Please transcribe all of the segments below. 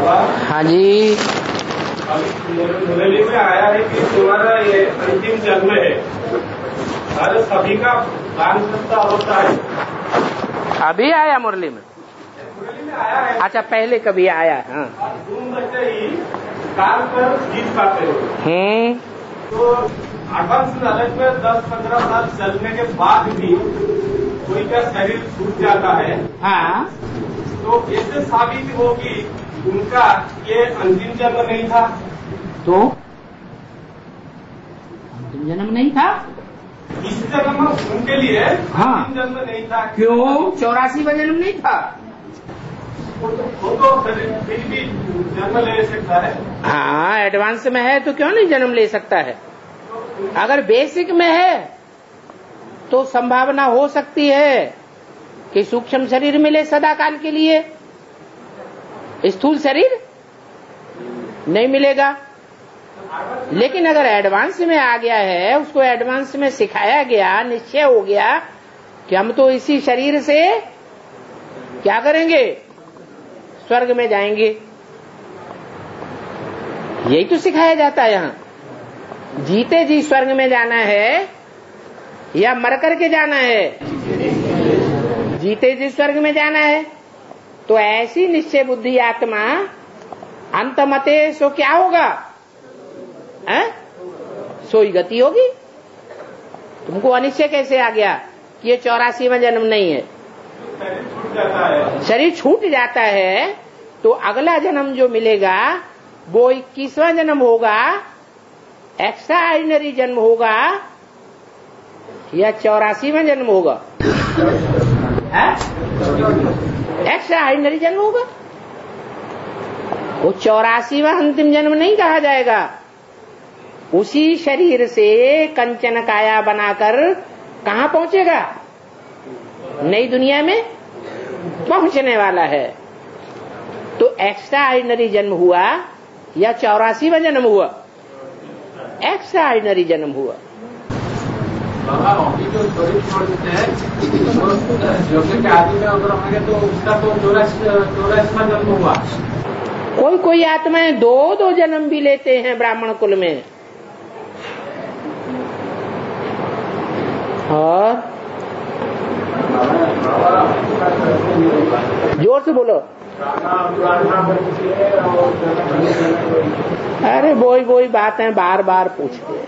हाँ जी। मुरली में आया है कि तुम्हारा ये अंतिम जन्म है, हर सभी का दान करता होता है। अभी आया मुरली में आया है। अच्छा, पहले कभी आया है। हाँ। तुम बच्चे ही काल पर जीत पाते हो। तो एडवांस नॉलेज में 10-15 साल चलने के बाद भी कोई का शरीर छूट जाता है। हाँ। तो ऐसे साबित होगी उनका ये अंतिम जन्म नहीं था। तो अंतिम जन्म नहीं था, इस जन्म उनके लिए अंतिम जन्म नहीं था। क्यों? 84वां जन्म नहीं था। वो तो फिर भी जन्म ले सकता है। हाँ, एडवांस में है तो क्यों नहीं जन्म ले सकता है। अगर बेसिक में है तो संभावना हो सकती है कि सूक्ष्म शरीर मिले सदा काल के लिए, स्थूल शरीर नहीं मिलेगा। लेकिन अगर एडवांस में आ गया है, उसको एडवांस में सिखाया गया, निश्चय हो गया कि हम तो इसी शरीर से क्या करेंगे, स्वर्ग में जाएंगे, यही तो सिखाया जाता है। यहाँ जीते जी स्वर्ग में जाना है या मर करके जाना है? जीते जी स्वर्ग में जाना है। तो ऐसी निश्चय बुद्धि आत्मा अंतमते सो क्या होगा, सोई गति होगी। तुमको अनिश्चय कैसे आ गया कि ये 84वां जन्म नहीं है? शरीर छूट जाता है तो अगला जन्म जो मिलेगा वो 21वां जन्म होगा, एक्स्ट्रा ऑर्डिनरी जन्म होगा या 84वां जन्म होगा? एक्स्ट्रा ऑर्डिनरी जन्म होगा। वो 84वां अंतिम जन्म नहीं कहा जाएगा। उसी शरीर से कंचन काया बनाकर कहाँ पहुंचेगा? नई दुनिया में पहुंचने वाला है। तो एक्स्ट्रा ऑर्डिनरी जन्म हुआ या 84वां जन्म हुआ? एक्स्ट्रा ऑर्डिनरी जन्म हुआ। जो शरीर छोड़ देते हैं योग्य के आदि में अगर होंगे तो उसका तो 84वां जन्म हुआ। कोई आत्माएं दो जन्म भी लेते हैं ब्राह्मण कुल में। और जोर से बोलो। अरे वही बातें बार बार पूछते हैं।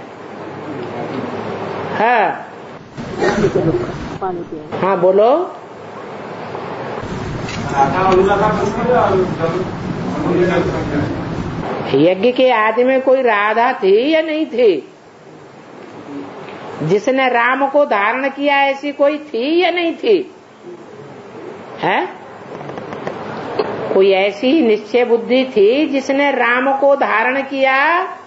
हाँ बोलो। यज्ञ के आदि में कोई राधा थी या नहीं थी? जिसने राम को धारण किया ऐसी कोई थी या नहीं थी? है कोई ऐसी निश्चय बुद्धि थी जिसने राम को धारण किया?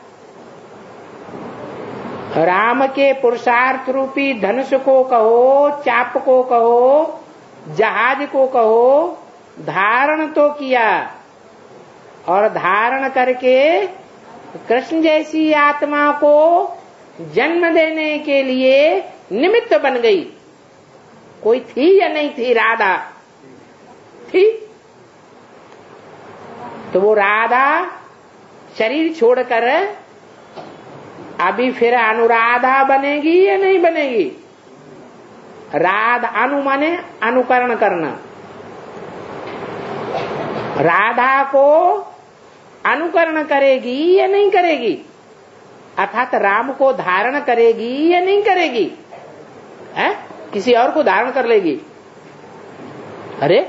राम के पुरुषार्थ रूपी धनुष को कहो, चाप को कहो, जहाज को कहो, धारण तो किया और धारण करके कृष्ण जैसी आत्मा को जन्म देने के लिए निमित्त बन गई। कोई थी या नहीं थी? राधा थी। तो वो राधा शरीर छोड़कर अभी फिर अनुराधा बनेगी या नहीं बनेगी? राधा अनु माने अनुकरण करना। राधा को अनुकरण करेगी या नहीं करेगी? अर्थात राम को धारण करेगी या नहीं करेगी? है? किसी और को धारण कर लेगी? अरे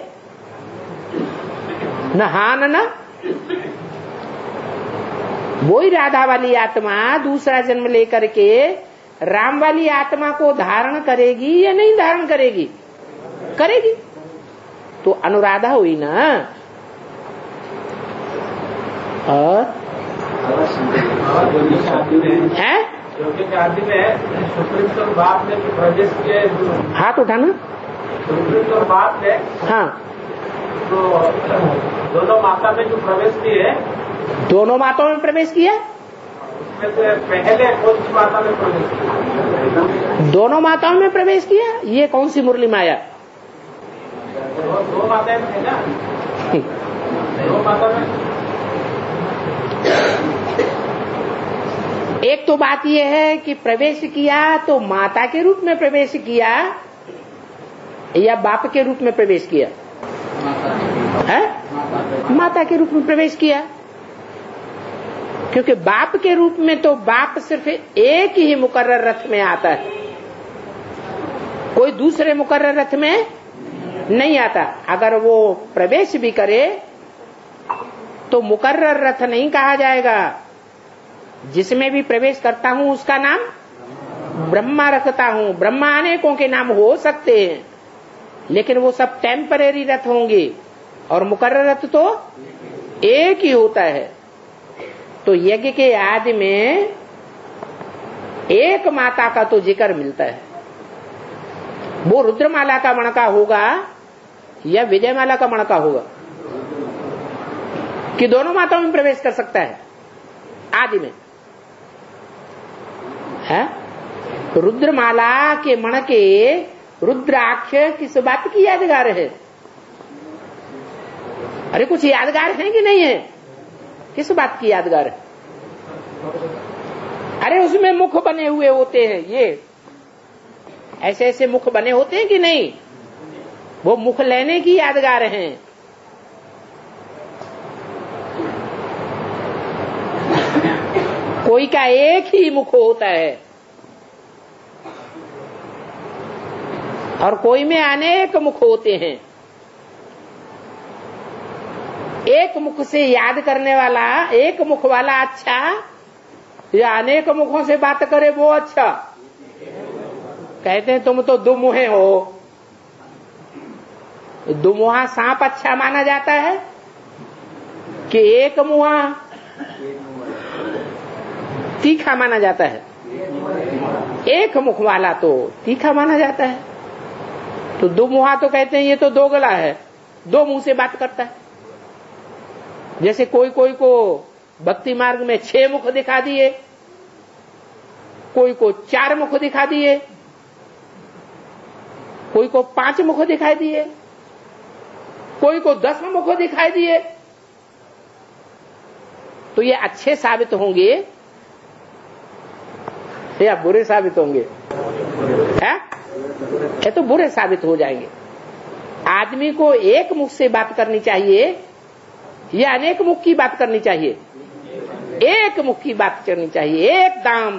न हाँ न। वही राधा वाली आत्मा दूसरा जन्म लेकर के राम वाली आत्मा को धारण करेगी या नहीं धारण करेगी? करेगी। तो अनुराधा हुई ना। और है सुप्रीम कोर्ट बात ने प्रदेश के हाथ उठाना। सुप्रीम कोर्ट बात है। हाँ, तो दोनों माता में जो प्रवेश किए, दोनों माताओं में प्रवेश किया। उसमें से पहले कौन सी माता में प्रवेश किया? दोनों माताओं में प्रवेश किया। ये कौन सी मुरली माया? दो माताएं थे ना। दो माता में बात यह है कि प्रवेश किया तो माता के रूप में प्रवेश किया या बाप के रूप में प्रवेश किया? है? माता के रूप में प्रवेश किया, क्योंकि बाप के रूप में तो बाप सिर्फ एक ही मुकर्रर रथ में आता है, कोई दूसरे मुकर्रर रथ में नहीं आता। अगर वो प्रवेश भी करे तो मुकर्रर रथ नहीं कहा जाएगा। जिसमें भी प्रवेश करता हूं उसका नाम ब्रह्मा रखता हूं। ब्रह्मा अनेकों के नाम हो सकते हैं, लेकिन वो सब टेम्परेरी रथ होंगे और मुकर्रर रथ तो एक ही होता है। तो यज्ञ के आदि में एक माता का तो जिक्र मिलता है। वो रुद्रमाला का मणका होगा या विजयमाला का मणका होगा, कि दोनों माताओं में प्रवेश कर सकता है आदि में? है? रुद्रमाला के मणके रुद्राक्ष किस बात की यादगार है? अरे कुछ यादगार है कि नहीं है? किस बात की यादगार है? अरे उसमें मुख बने हुए होते हैं, ये ऐसे ऐसे मुख बने होते हैं कि नहीं? वो मुख लेने की यादगार हैं। कोई का एक ही मुख होता है और कोई में अनेक मुख होते हैं। एक मुख से याद करने वाला, एक मुख वाला अच्छा या अनेक मुखों से बात करे वो अच्छा? कहते हैं तुम तो दुमुहे हो। दुमुहा सांप अच्छा माना जाता है कि एक मुहा तीखा माना जाता है? एक मुख वाला तो तीखा माना जाता है। तो दुमुहा तो कहते हैं ये तो दो गला है, दो मुंह से बात करता है। जैसे कोई कोई को भक्ति मार्ग में 6 मुख दिखा दिए, कोई को 4 मुख दिखा दिए, कोई को 5 मुख दिखाई दिए, कोई को 10 मुख दिखाई दिए। तो ये अच्छे साबित होंगे या बुरे साबित होंगे? है? ये तो बुरे साबित हो जाएंगे। आदमी को एक मुख से बात करनी चाहिए या अनेक मुख की बात करनी चाहिए? एक मुख की बात करनी चाहिए, एकदम।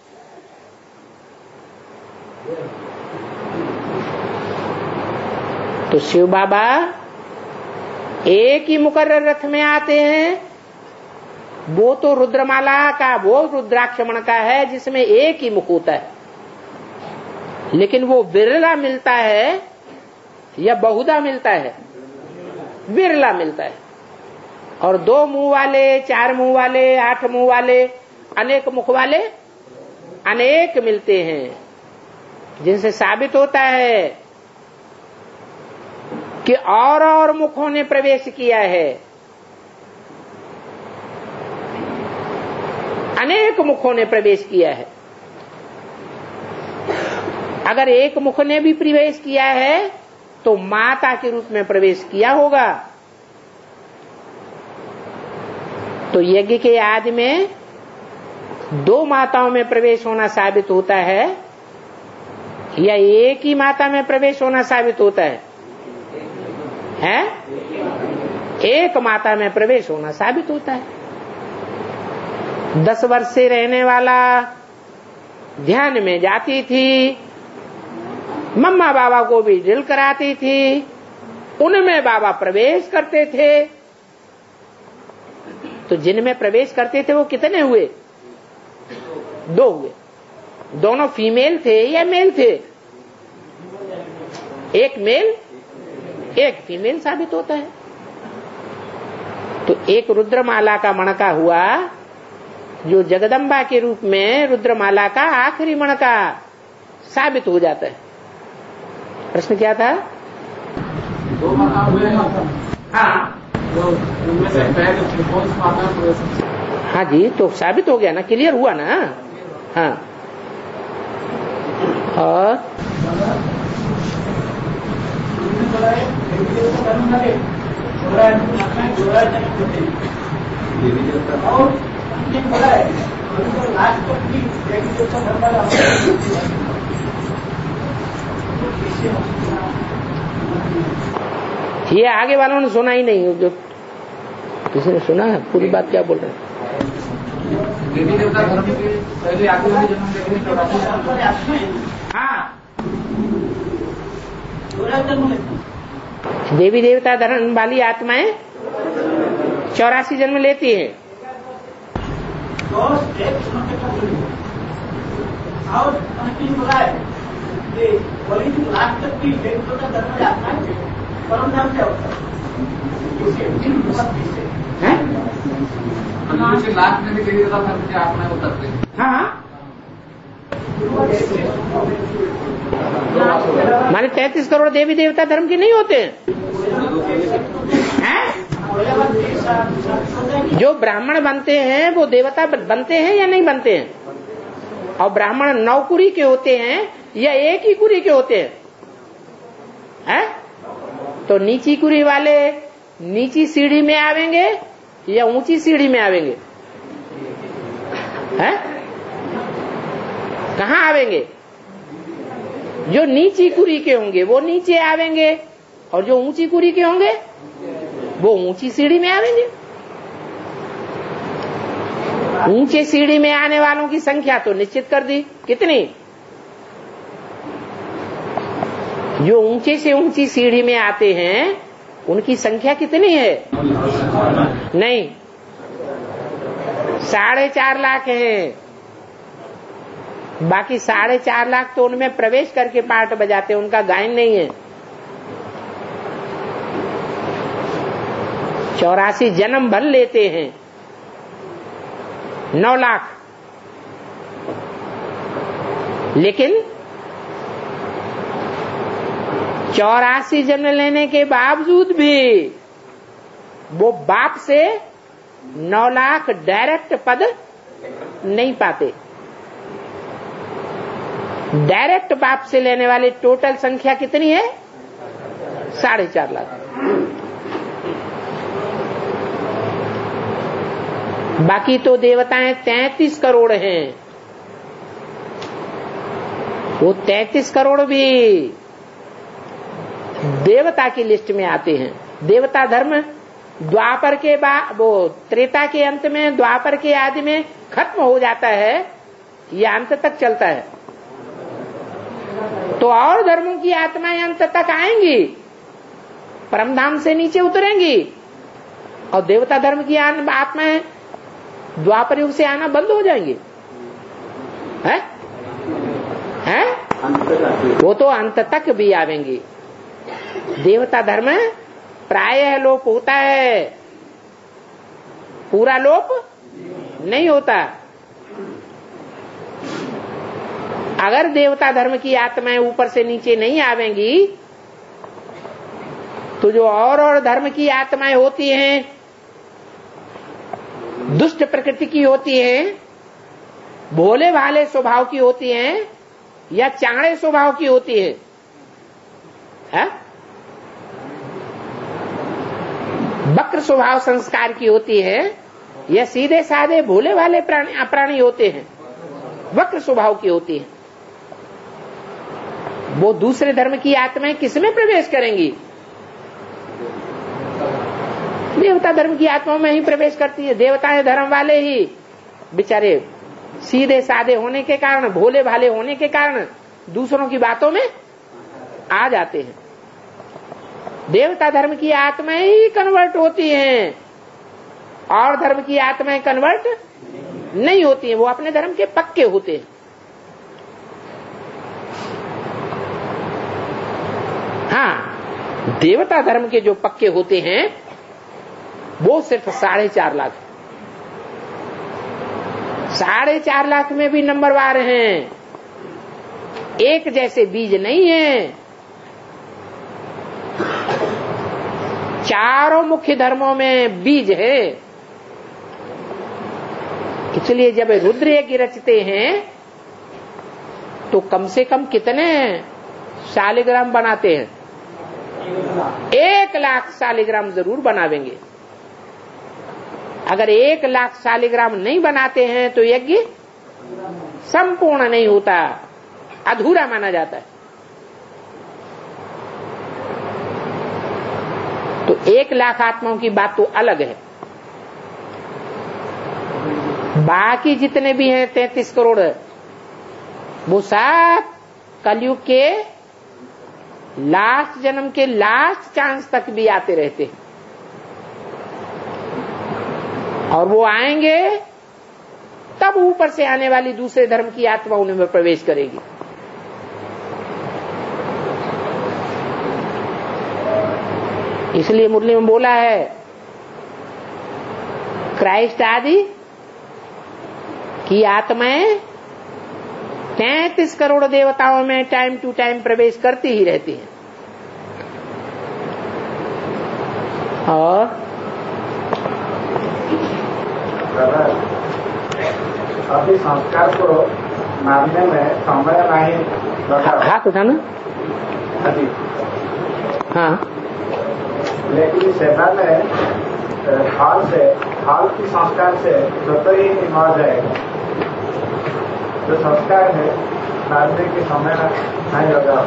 तो शिव बाबा एक ही मुकर्रर रथ में आते हैं। वो तो रुद्रमाला का, वो रुद्राक्षमण का है जिसमें एक ही मुख होता है, लेकिन वो बिरला मिलता है या बहुधा मिलता है? बिरला मिलता है। और 2 मुंह वाले, 4 मुंह वाले, 8 मुंह वाले, अनेक मुख वाले अनेक मिलते हैं, जिनसे साबित होता है कि और मुखों ने प्रवेश किया है। अनेक मुखों ने प्रवेश किया है। अगर एक मुख ने भी प्रवेश किया है तो माता के रूप में प्रवेश किया होगा। तो यज्ञ के आदि में 2 माताओं में प्रवेश होना साबित होता है या एक ही माता में प्रवेश होना साबित होता है? एक माता में प्रवेश होना साबित होता है। 10 वर्ष से रहने वाला ध्यान में जाती थी, मम्मा बाबा को भी ड्रिल कराती थी, उनमें बाबा प्रवेश करते थे। तो जिनमें प्रवेश करते थे वो कितने हुए? 2 हुए। दोनों फीमेल थे या मेल थे? एक मेल एक फीमेल साबित होता है। तो एक रुद्रमाला का मणका हुआ जो जगदम्बा के रूप में रुद्रमाला का आखिरी मणका साबित हो जाता है। प्रश्न क्या था? हाँ जी, तो साबित हो गया ना, क्लियर हुआ ना? हाँ। और ये आगे वालों ने सुना ही नहीं, जो किसी ने सुना है पूरी बात क्या बोल रहे हैं? देवी देवता धर्म के पहले आगे वाले जन्म देवी देवता धर्म वाली आत्माएं 84 जन्म लेती है। लास्ट में भी देवी देवता धर्म की आत्माएं उतरते हैं। हाँ, माने 33 करोड़ देवी देवता धर्म के नहीं होते हैं? जो ब्राह्मण बनते हैं वो देवता बनते हैं या नहीं बनते हैं? और ब्राह्मण 9 कुरी के होते हैं या एक ही कुरी के होते हैं? तो नीची कुरी वाले नीची सीढ़ी में आवेंगे या ऊंची सीढ़ी में आवेंगे? हैं? कहाँ आवेंगे? जो नीची कुरी के होंगे वो नीचे आवेंगे और जो ऊंची कुरी के होंगे वो ऊंची सीढ़ी में आवेंगे। ऊंचे सीढ़ी में आने वालों की संख्या तो निश्चित कर दी, कितनी? जो ऊंचे से ऊंची सीढ़ी में आते हैं उनकी संख्या कितनी है? नहीं, 4.5 लाख है। बाकी 4.5 लाख तो उनमें प्रवेश करके पार्ट बजाते हैं, उनका गायन नहीं है। 84 जन्म भर लेते हैं, 9 लाख। लेकिन 84 जन्म लेने के बावजूद भी वो बाप से 9 लाख डायरेक्ट पद नहीं पाते। डायरेक्ट बाप से लेने वाले टोटल संख्या कितनी है? 4.5 लाख। बाकी तो देवताएं 33 करोड़ हैं। वो 33 करोड़ भी देवता की लिस्ट में आते हैं। देवता धर्म द्वापर के बाद, वो त्रेता के अंत में, द्वापर के आदि में खत्म हो जाता है, यह अंत तक चलता है। तो और धर्मों की आत्माएं अंत तक आएंगी, परमधाम से नीचे उतरेंगी, और देवता धर्म की आत्माएं द्वापर युग से आना बंद हो जाएंगी। हैं? वो तो अंत तक भी आवेंगी। देवता धर्म प्रायः लोप होता है, पूरा लोप नहीं होता। अगर देवता धर्म की आत्माएं ऊपर से नीचे नहीं आवेंगी तो जो और धर्म की आत्माएं होती हैं, दुष्ट प्रकृति की होती हैं, भोले भाले स्वभाव की होती हैं, या चांड़े स्वभाव की होती है, वक्र स्वभाव संस्कार की होती है, या सीधे साधे भोले भाले प्राणी होते हैं, वक्र स्वभाव की होती है, वो दूसरे धर्म की आत्माएं किसमें प्रवेश करेंगी? देवता धर्म की आत्माओं में ही प्रवेश करती है। देवता धर्म वाले ही बेचारे सीधे साधे होने के कारण, भोले भाले होने के कारण दूसरों की बातों में आ जाते हैं। देवता धर्म की आत्माएं ही कन्वर्ट होती हैं, और धर्म की आत्माएं कन्वर्ट नहीं होती हैं, वो अपने धर्म के पक्के होते हैं। हाँ, देवता धर्म के जो पक्के होते हैं वो सिर्फ 4.5 लाख। 4.5 लाख में भी नंबरवार हैं, एक जैसे बीज नहीं है। चारों मुख्य धर्मों में बीज है। इसलिए जब रुद्र यज्ञ रचते हैं तो कम से कम कितने शालिग्राम बनाते हैं? 1 लाख शालिग्राम जरूर बनावेंगे। अगर 1,00,000 शालिग्राम नहीं बनाते हैं तो यज्ञ संपूर्ण नहीं होता, अधूरा माना जाता है। तो 1,00,000 आत्माओं की बात तो अलग है। बाकी जितने भी हैं 33 करोड़, वो सब कलयुग के लास्ट जन्म के लास्ट चांस तक भी आते रहते हैं, और वो आएंगे तब ऊपर से आने वाली दूसरे धर्म की आत्मा उनमें प्रवेश करेगी। इसलिए मुरली में बोला है, क्राइस्ट आदि की आत्माएं 33 करोड़ देवताओं में टाइम टू टाइम प्रवेश करती ही रहती हैं। और अभी संस्कार को मानने में समय नहीं लगा। हाथ उठाना। हाँ, लेकिन सेना में हाल की संस्कार से स्वतः ही मर जाएगा। जो संस्कार है मानने के समय नहीं लगा।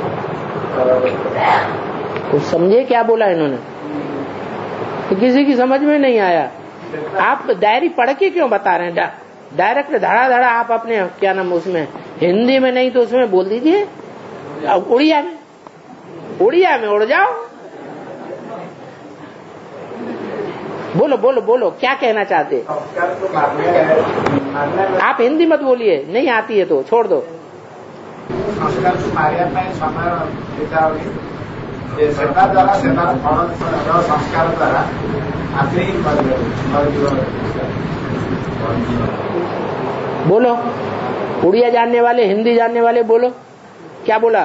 कुछ समझे क्या बोला इन्होंने? तो किसी की समझ में नहीं आया। आप डायरी पढ़ के क्यों बता रहे हैं? डायरेक्ट धड़ा आप अपने क्या नाम उसमें हिंदी में नहीं तो उसमें बोल दीजिए, उड़िया में उड़ जाओ। बोलो क्या कहना चाहते? आप हिंदी मत बोलिए, नहीं आती है तो छोड़ दो। संस्कार द्वारा बोलो, उड़िया जानने वाले, हिंदी जानने वाले बोलो, क्या बोला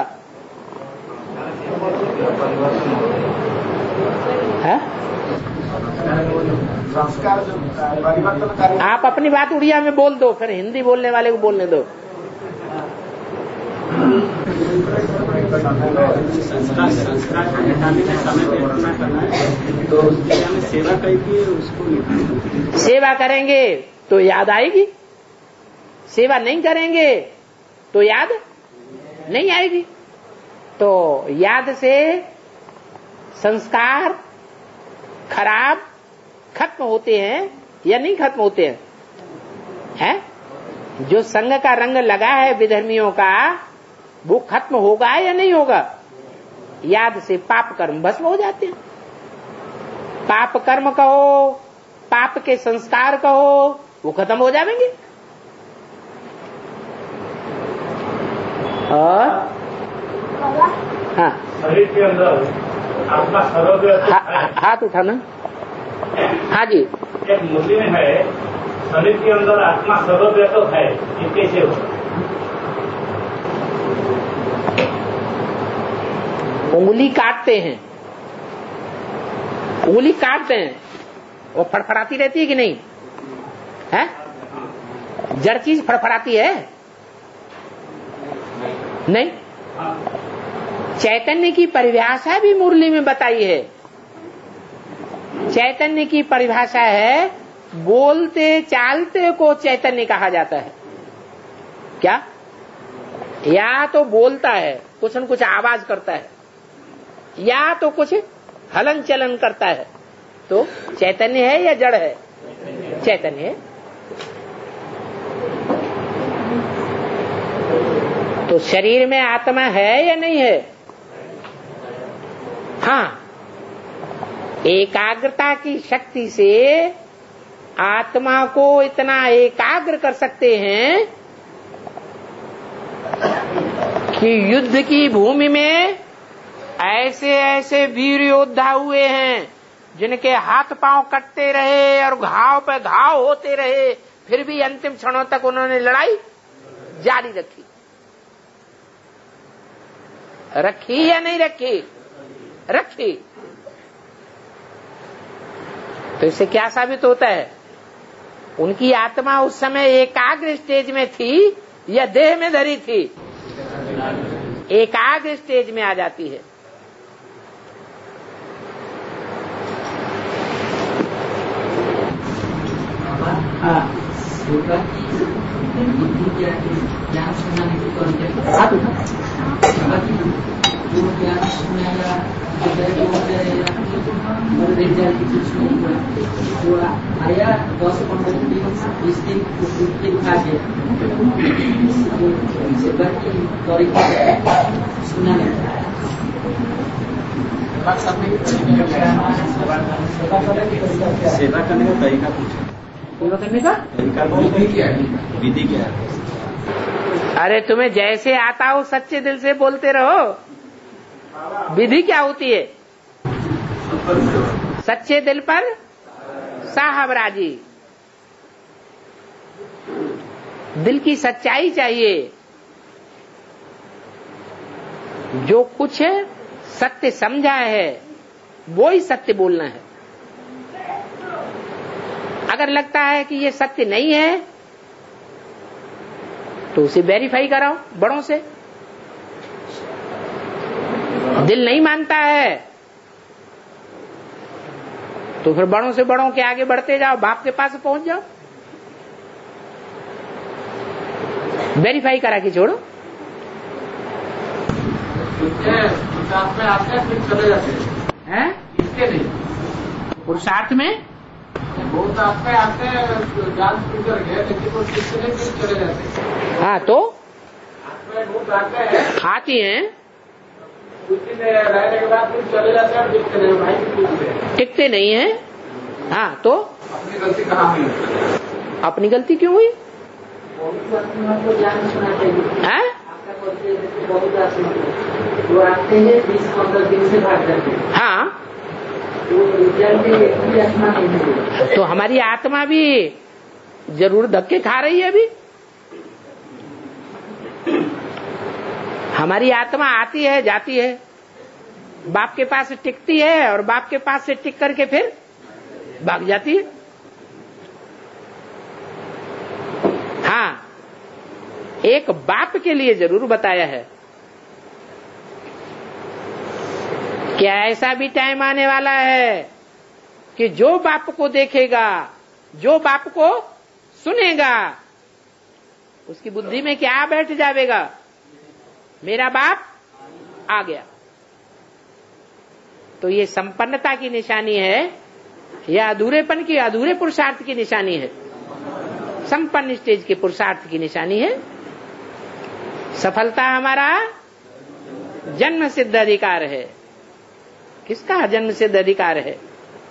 है? संस्कार जो परिवर्तन, आप अपनी बात उड़िया में बोल दो, फिर हिंदी बोलने वाले को बोलने दो। संस्कार तो सेवा करके उसको सेवा करेंगे तो याद आएगी, सेवा नहीं करेंगे तो याद नहीं आएगी। तो याद से संस्कार खराब खत्म होते हैं या नहीं खत्म होते हैं? जो संग का रंग लगा है विधर्मियों का, वो खत्म होगा या नहीं होगा? याद से पाप कर्म भस्म हो जाते हैं। पाप कर्म कहो, पाप के संस्कार कहो, वो खत्म हो जाएंगे। और हाँ, शरीर के अंदर आत्मा सर्वव्यापी हाथ उठाना। हाँ जी, एक मुस्लिम है, शरीर के अंदर आत्मा सर्वव्यापक है, ये कैसे हो? उंगली काटते हैं, उंगली काटते हैं, वो फड़फड़ाती रहती है कि नहीं है? जड़ चीज फड़फड़ाती है नहीं? चैतन्य की परिभाषा भी मुरली में बताई है। चैतन्य की परिभाषा है, बोलते चालते को चैतन्य कहा जाता है। क्या? या तो बोलता है, कुछ न कुछ आवाज करता है, या तो कुछ हलन चलन करता है, तो चैतन्य है या जड़ है? चैतन्य है। तो शरीर में आत्मा है या नहीं है? हाँ, एकाग्रता की शक्ति से आत्मा को इतना एकाग्र कर सकते हैं कि युद्ध की भूमि में ऐसे ऐसे वीर योद्धा हुए हैं जिनके हाथ पांव कटते रहे और घाव पे घाव होते रहे, फिर भी अंतिम क्षणों तक उन्होंने लड़ाई जारी रखी। रखी या नहीं रखी? रखी। तो इससे क्या साबित होता है? उनकी आत्मा उस समय एकाग्र स्टेज में थी या देह में धरी थी? एकाग्र स्टेज में आ जाती है। ज्ञान सुनाने की जो ज्ञान सुनाया जो आया 10-15 दिन 20 दिन 20 दिन खा गया सेवा की तरीका सुनाने सेवा करने का तरीका पूछे। सेवा करने का विधि क्या है? विधि क्या है? अरे तुम्हें जैसे आता हो सच्चे दिल से बोलते रहो। विधि क्या होती है? सच्चे दिल पर साहब राजी। दिल की सच्चाई चाहिए। जो कुछ सत्य समझा है वो ही सत्य बोलना है। अगर लगता है कि ये सत्य नहीं है तो उसे वेरीफाई कराओ बड़ों से। दिल नहीं मानता है तो फिर बड़ों से बड़ों के आगे बढ़ते जाओ, बाप के पास पहुंच जाओ, वेरीफाई करा के छोड़ो। पुरुषार्थ में आते हैं फिर चले जाते हैं? इसके नहीं पुरुषार्थ में बहुत आते हैं जान छूट कर गए लेकिन वो किसके नहीं फिर चले जाते हैं। हाँ तो बहुत आते हैं आती हैं कुछ दिन रहने के बाद फिर चले जाते हैं और दिखते नहीं भाई पूछते हैं टिकते नहीं है। हाँ तो अपनी गलती कहाँ हुई? अपनी गलती क्यों हुई? ज्ञान सुना चाहिए। हैं? बहुत जो आते हैं 20-15 दिन से भाग जाते हैं। हाँ तो हमारी आत्मा भी जरूर धक्के खा रही है अभी। हमारी आत्मा आती है जाती है, बाप के पास टिकती है और बाप के पास से टिक करके फिर भाग जाती है। हाँ एक बाप के लिए जरूर बताया है क्या ऐसा भी टाइम आने वाला है कि जो बाप को देखेगा, जो बाप को सुनेगा, उसकी बुद्धि में क्या बैठ जाएगा? मेरा बाप आ गया। तो ये संपन्नता की निशानी है या अधूरेपन की, अधूरे पुरुषार्थ की निशानी है? संपन्न स्टेज के पुरुषार्थ की निशानी है। सफलता हमारा जन्म सिद्ध अधिकार है। किसका जन्म सिद्ध अधिकार है?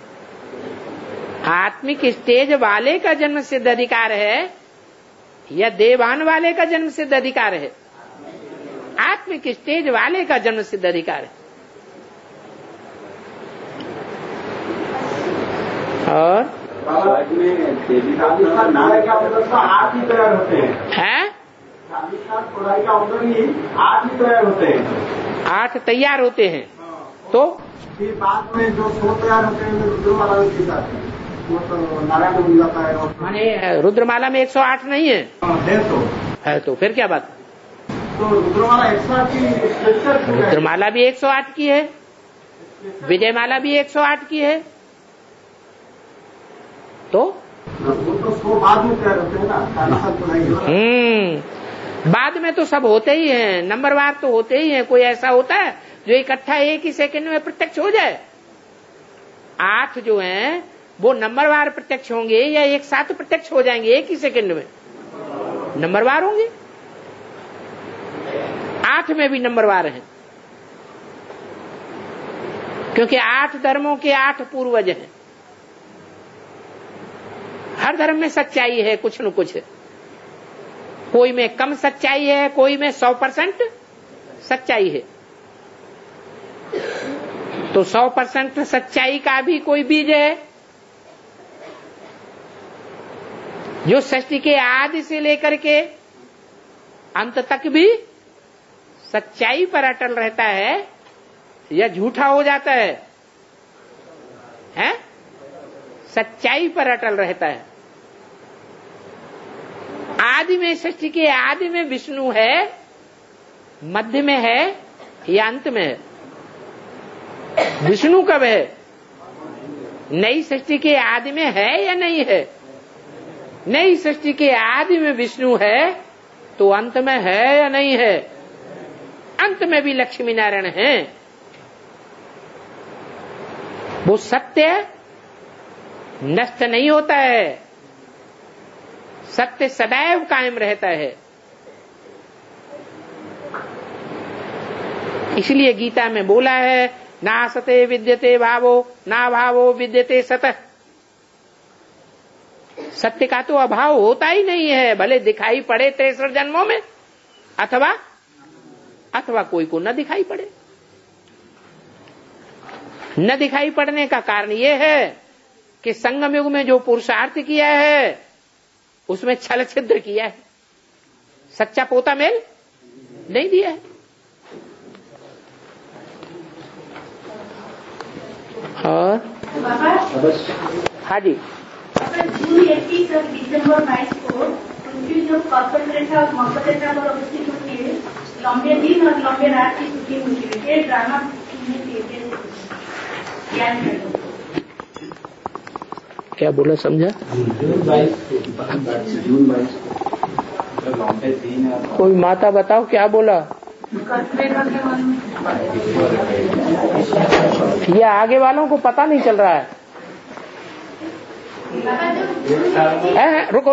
आत्मिक स्टेज वाले का जन्म सिद्ध अधिकार है या देवान वाले का जन्म सिद्ध अधिकार है? आत्मिक स्टेज वाले का जन्म सिद्ध अधिकार है। और आठ ही तैयार होते हैं। खुदाई का ऑर्डर ही 8 ही तैयार होते हैं। 8 तैयार होते हैं तो फिर बाद में जो 100 तैयार होते हैं रुद्रमाला में किस आते हैं वो तो नारायण हो जाता है। माने रुद्रमाला में 108 नहीं है? है तो फिर क्या बात? तो रुद्रमाला 108 की, रुद्रमाला भी 108 की है, विजयमाला भी 108 की है। तो वो तो 100 बाद में तैयार होते हैं ना, तो नहीं। बाद में तो सब होते ही हैं, नंबरवार तो होते ही हैं। कोई ऐसा होता है जो इकट्ठा एक ही सेकंड में प्रत्यक्ष हो जाए? 8 जो हैं वो नंबरवार प्रत्यक्ष होंगे या एक साथ प्रत्यक्ष हो जाएंगे एक ही सेकंड में? नंबरवार होंगे। 8 में भी नंबरवार हैं क्योंकि 8 धर्मों के 8 पूर्वज हैं। हर धर्म में सच्चाई है कुछ न कुछ। कोई में कम सच्चाई है, कोई में 100% सच्चाई है। तो 100% सच्चाई का भी कोई बीज है जो सृष्टि के आदि से लेकर के अंत तक भी सच्चाई पर अटल रहता है या झूठा हो जाता है? हैं? सच्चाई पर अटल रहता है। आदि में, सृष्टि के आदि में विष्णु है, मध्य में है या अंत में है? विष्णु कब है? नई सृष्टि के आदि में है या नहीं है? नई सृष्टि के आदि में विष्णु है तो अंत में है या नहीं है? अंत में भी लक्ष्मी नारायण हैं। वो सत्य नष्ट नहीं होता है, सत्य सदैव कायम रहता है। इसलिए गीता में बोला है, ना सते विद्यते भावो ना भावो विद्यते सतः। सत्य का तो अभाव होता ही नहीं है, भले दिखाई पड़े 63 जन्मों में, अथवा कोई को न दिखाई पड़े। न दिखाई पड़ने का कारण यह है कि संगम युग में जो पुरुषार्थ किया है उसमें छल छिद्र किया है, सच्चा पोता मेल नहीं दिया है। और हाँ जी, जून 31 और दिसंबर 22 को पृथ्वी जो कर्कट रेखा और मकर रेखा पर अवस्थित होती है, लंबे दिन और लंबे रात की छुट्टी होती है। ये ड्रामा क्या बोला समझा? कोई माता बताओ क्या बोला? ये आगे वालों को पता नहीं चल रहा है। रुको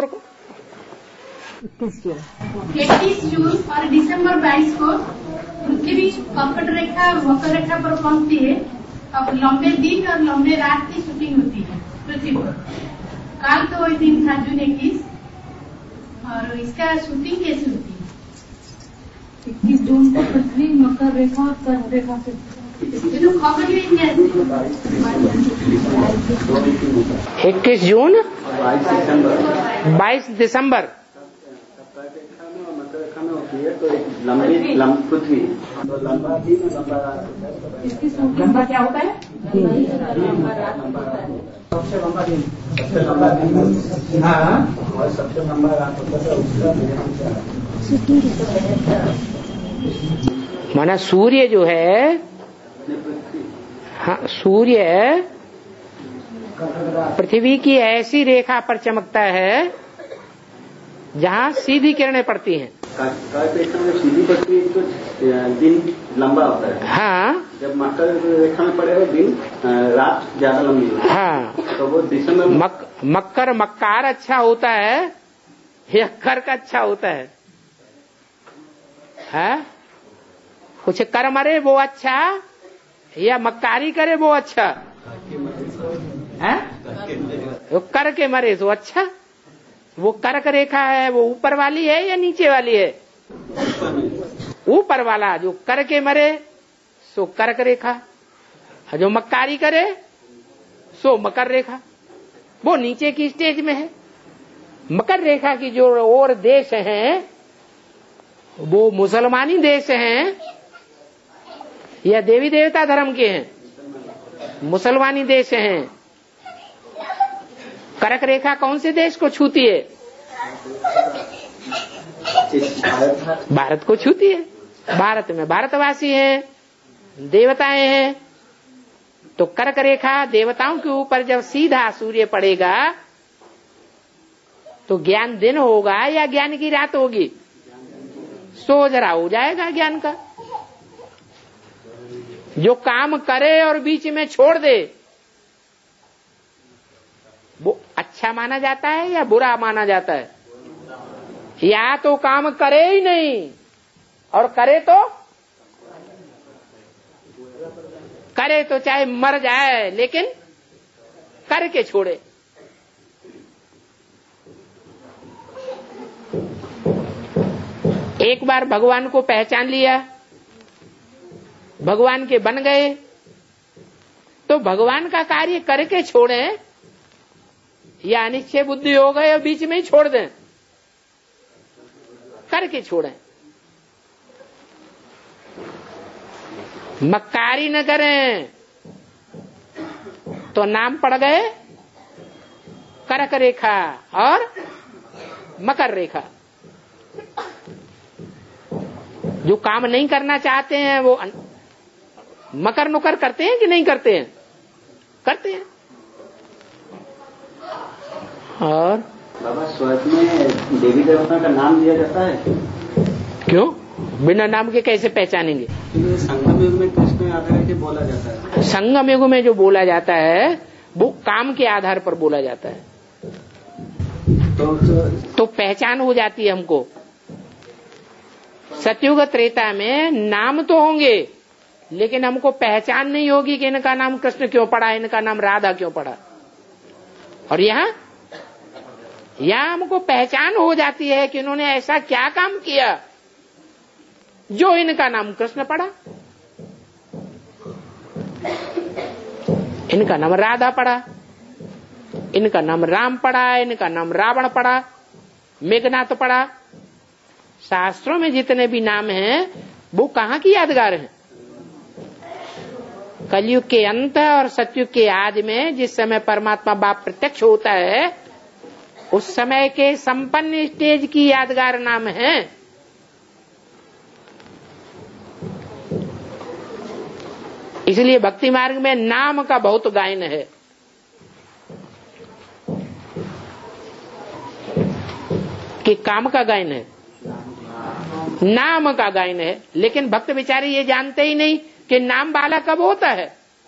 31 जून और दिसंबर 22 को पृथ्वी कर्कट रेखा और मकर रेखा पर पहुंचती है। अब लंबे दिन और लंबे रात की शूटिंग होती है पृथ्वी पर। काल तो वही दिन था जून 21, और इसका शूटिंग कैसे होती है? 21 जून को पृथ्वी मकर रेखा और कर्क रेखा से तो खबर भी 21 जून 22 दिसंबर पृथ्वी लंबा क्या होता है? सबसे लंबा दिन, सबसे लंबा दिन। हाँ, और सबसे लंबा रात होता है उसका। माना सूर्य जो है, हाँ सूर्य पृथ्वी की ऐसी रेखा पर चमकता है जहाँ सीधी किरणें पड़ती हैं। रेखा में सीधी पड़ती है तो दिन लंबा होता है। हाँ, जब मकर रेखा में पड़ेगा दिन रात ज्यादा लंबी होती है। हाँ, तो वो दिसंबर मक्कार अच्छा होता है या कर्क अच्छा होता है? हाँ? कुछ कर मरे वो अच्छा या मक्कारी करे वो अच्छा? वो कर के मरे तो अच्छा। वो कर्क रेखा है वो ऊपर वाली है या नीचे वाली है? ऊपर वाला जो कर के मरे सो कर्क रेखा, जो मक्कारी करे सो मकर रेखा। वो नीचे की स्टेज में है। मकर रेखा की जो और देश हैं वो मुसलमानी देश हैं या देवी देवता धर्म के हैं? मुसलमानी देश हैं। कर्क रेखा कौन से देश को छूती है? भारत को छूती है। भारत में भारतवासी हैं, देवताएं हैं। तो कर्क रेखा देवताओं के ऊपर जब सीधा सूर्य पड़ेगा तो ज्ञान दिन होगा या ज्ञान की रात होगी? सोझरा हो जाएगा ज्ञान का। जो काम करे और बीच में छोड़ दे वो अच्छा माना जाता है या बुरा माना जाता है? या तो काम करे ही नहीं और करे तो चाहे मर जाए लेकिन करके छोड़े। एक बार भगवान को पहचान लिया, भगवान के बन गए, तो भगवान का कार्य करके छोड़ें या अनिश्चय बुद्धि हो गए और बीच में ही छोड़ दें? करके छोड़ें। मक्कारी न करें तो नाम पड़ गए कर्क रेखा और मकर रेखा। जो काम नहीं करना चाहते हैं वो मकर नुकर करते हैं कि नहीं करते हैं? करते हैं। और बाबा स्वर्ग में देवी देवता का नाम दिया जाता है? क्यों? बिना नाम के कैसे पहचानेंगे? संगम युग में कृष्ण आधार के बोला जाता है। संगम युग में जो बोला जाता है वो काम के आधार पर बोला जाता है, तो पहचान हो जाती है हमको। सतयुग त्रेता में नाम तो होंगे लेकिन हमको पहचान नहीं होगी कि इनका नाम कृष्ण क्यों पड़ा, इनका नाम राधा क्यों पड़ा। और यहाँ हमको पहचान हो जाती है कि इन्होंने ऐसा क्या काम किया जो इनका नाम कृष्ण पड़ा, इनका नाम राधा पड़ा, इनका नाम राम पड़ा, इनका नाम रावण पड़ा, मेघनाथ पड़ा। शास्त्रों में जितने भी नाम हैं वो कहाँ की यादगार हैं? कलयुग के अंत और सतयुग के आदि में जिस समय परमात्मा बाप प्रत्यक्ष होता है उस समय के संपन्न स्टेज की यादगार नाम है। इसलिए भक्ति मार्ग में नाम का बहुत गायन है। कि काम का गायन है, नाम का गायन है। लेकिन भक्त बेचारे ये जानते ही नहीं कि नाम वाला कब होता है?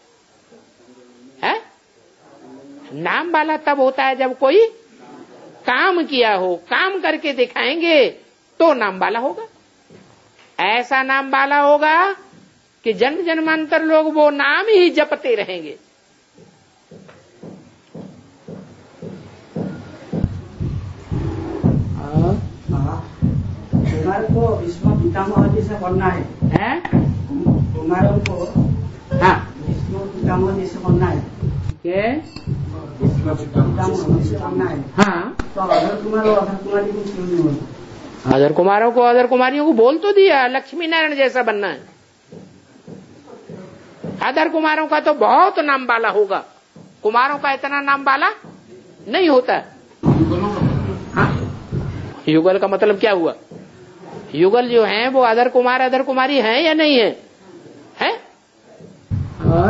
नाम वाला तब होता है जब कोई काम किया हो, काम करके दिखाएंगे तो नाम वाला होगा। ऐसा नाम वाला होगा कि जन्म जन्मांतर लोग वो नाम ही जपते रहेंगे। कुमार को विश्व पितामह जी से बनना है, कुमारों को विष्णु पितामह जी से बनना है, विश्व पितामह जी से बनना है। तो अधर कुमार और अधर कुमारी को क्यों नहीं बोलना? अधर कुमारों को अधर कुमारियों को बोल तो दिया, लक्ष्मी नारायण जैसा बनना है। अधर कुमारों का तो बहुत नाम वाला होगा, कुमारों का इतना नाम वाला नहीं होता। युगल का मतलब क्या हुआ? युगल जो हैं वो अधर कुमार अधर कुमारी हैं या नहीं है? हैं? और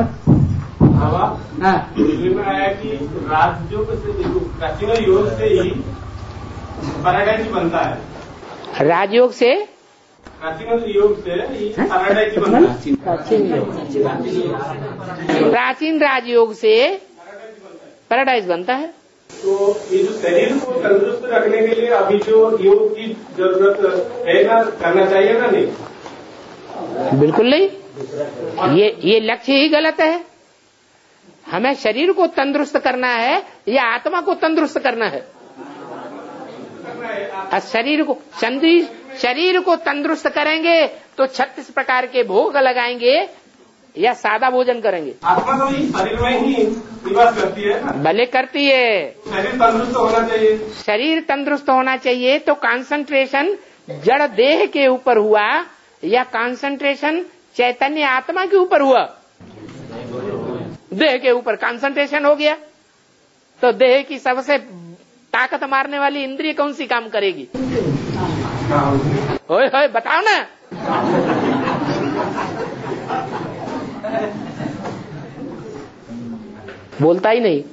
में आया कि राजयोग से प्राचीन योग से ही पैराडाइज बनता है। राजयोग से प्राचीन योग से ही पैराडाइज बनता है। प्राचीन राजयोग से पैराडाइज बनता है। तो ये जो शरीर को तंदुरुस्त रखने के लिए अभी जो योग की जरूरत है ना, करना चाहिए ना? नहीं, बिल्कुल नहीं। ये लक्ष्य ही गलत है। हमें शरीर को तंदुरुस्त करना है या आत्मा को तंदुरुस्त करना है? शरीर को तंदुरुस्त करेंगे तो 36 प्रकार के भोग लगाएंगे या सादा भोजन करेंगे? आत्मा तो शरीर में ही निवास करती है ना? भले करती है। शरीर तंदुरुस्त होना चाहिए। शरीर तंदुरुस्त होना चाहिए तो कंसंट्रेशन जड़ देह के ऊपर हुआ या कंसंट्रेशन चैतन्य आत्मा के ऊपर हुआ? देह के ऊपर कंसंट्रेशन हो गया तो देह की सबसे ताकत मारने वाली इंद्रिय कौन सी काम करेगी? होए होए बताओ ना। बोलता ही नहीं।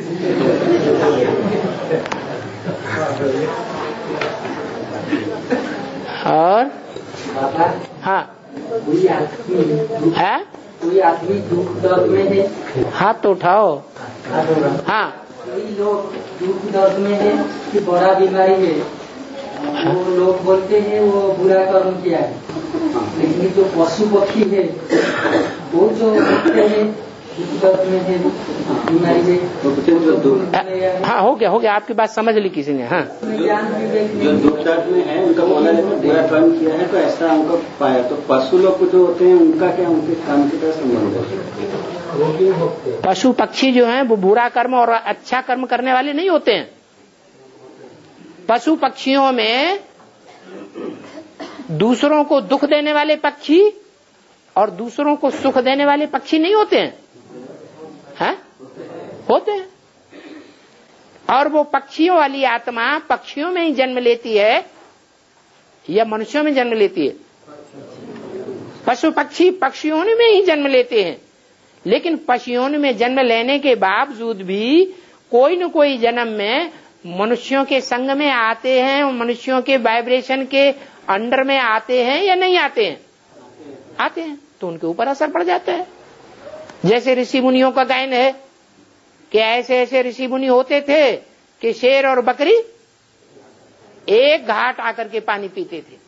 और हाँ, है कोई आदमी दुख दर्द में है, हाथ तो उठाओ। हाँ, कई लोग दुख दर्द में है कि बड़ा बीमारी है, वो लोग बोलते हैं वो बुरा कर्म किया है। लेकिन जो पशु पक्षी है वो जो बोलते हैं दुख दर्द में है, बीमारी है। हाँ, हो गया आपकी बात समझ ली किसी ने। हाँ, जो दुख दर्द में है उनका बोला है बुरा कर्म किया है तो ऐसा उनको पाया। तो पशु लोग जो होते हैं उनका क्या, उनके काम के साथ संबंध है? पशु पक्षी जो हैं वो बुरा कर्म और अच्छा कर्म करने वाले नहीं होते हैं। पशु पक्षियों में दूसरों को दुख देने वाले पक्षी और दूसरों को सुख देने वाले पक्षी नहीं होते हैं, हैं? होते हैं। और वो पक्षियों वाली आत्मा पक्षियों में ही जन्म लेती है या मनुष्यों में जन्म लेती है? पशु पक्षी पक्षियों में ही जन्म लेते हैं। लेकिन पक्षियों में जन्म लेने के बावजूद भी कोई न कोई जन्म में मनुष्यों के संग में आते हैं, मनुष्यों के वाइब्रेशन के अंडर में आते हैं या नहीं आते हैं? आते हैं, तो उनके ऊपर असर पड़ जाता है। जैसे ऋषि मुनियों का गायन है कि ऐसे ऐसे ऋषि मुनि होते थे कि शेर और बकरी एक घाट आकर के पानी पीते थे।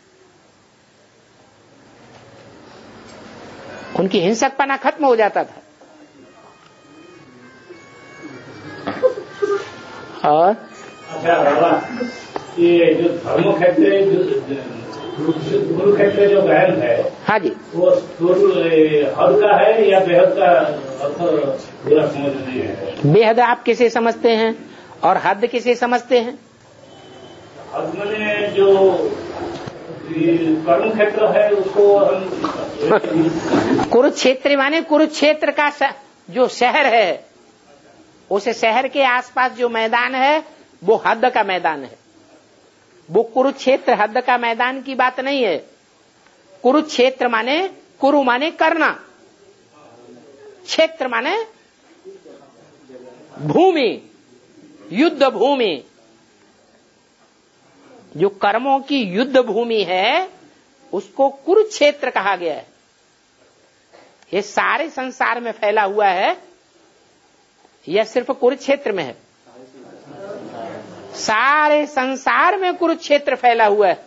उनकी हिंसकपना खत्म हो जाता था। और अच्छा बाबा, ये जो धर्म क्षेत्र कुरुक्षेत्र जो बहन है, हाँ जी, वो हद का है या बेहद का अर्थ पूरा समझ नहीं है। बेहद आप किसे समझते हैं और हद किसे समझते हैं? हद मैंने जो कर्म क्षेत्र है उसको हम कुरुक्षेत्र माने कुरुक्षेत्र का जो शहर है, उस शहर के आसपास जो मैदान है वो हद का मैदान है। वो कुरुक्षेत्र हद का मैदान की बात नहीं है। कुरुक्षेत्र माने कुरु माने करना, क्षेत्र माने भूमि, युद्ध भूमि। जो कर्मों की युद्ध भूमि है उसको कुरुक्षेत्र कहा गया है। ये सारे संसार में फैला हुआ है या सिर्फ कुरुक्षेत्र में है? सारे संसार में कुरुक्षेत्र फैला हुआ है।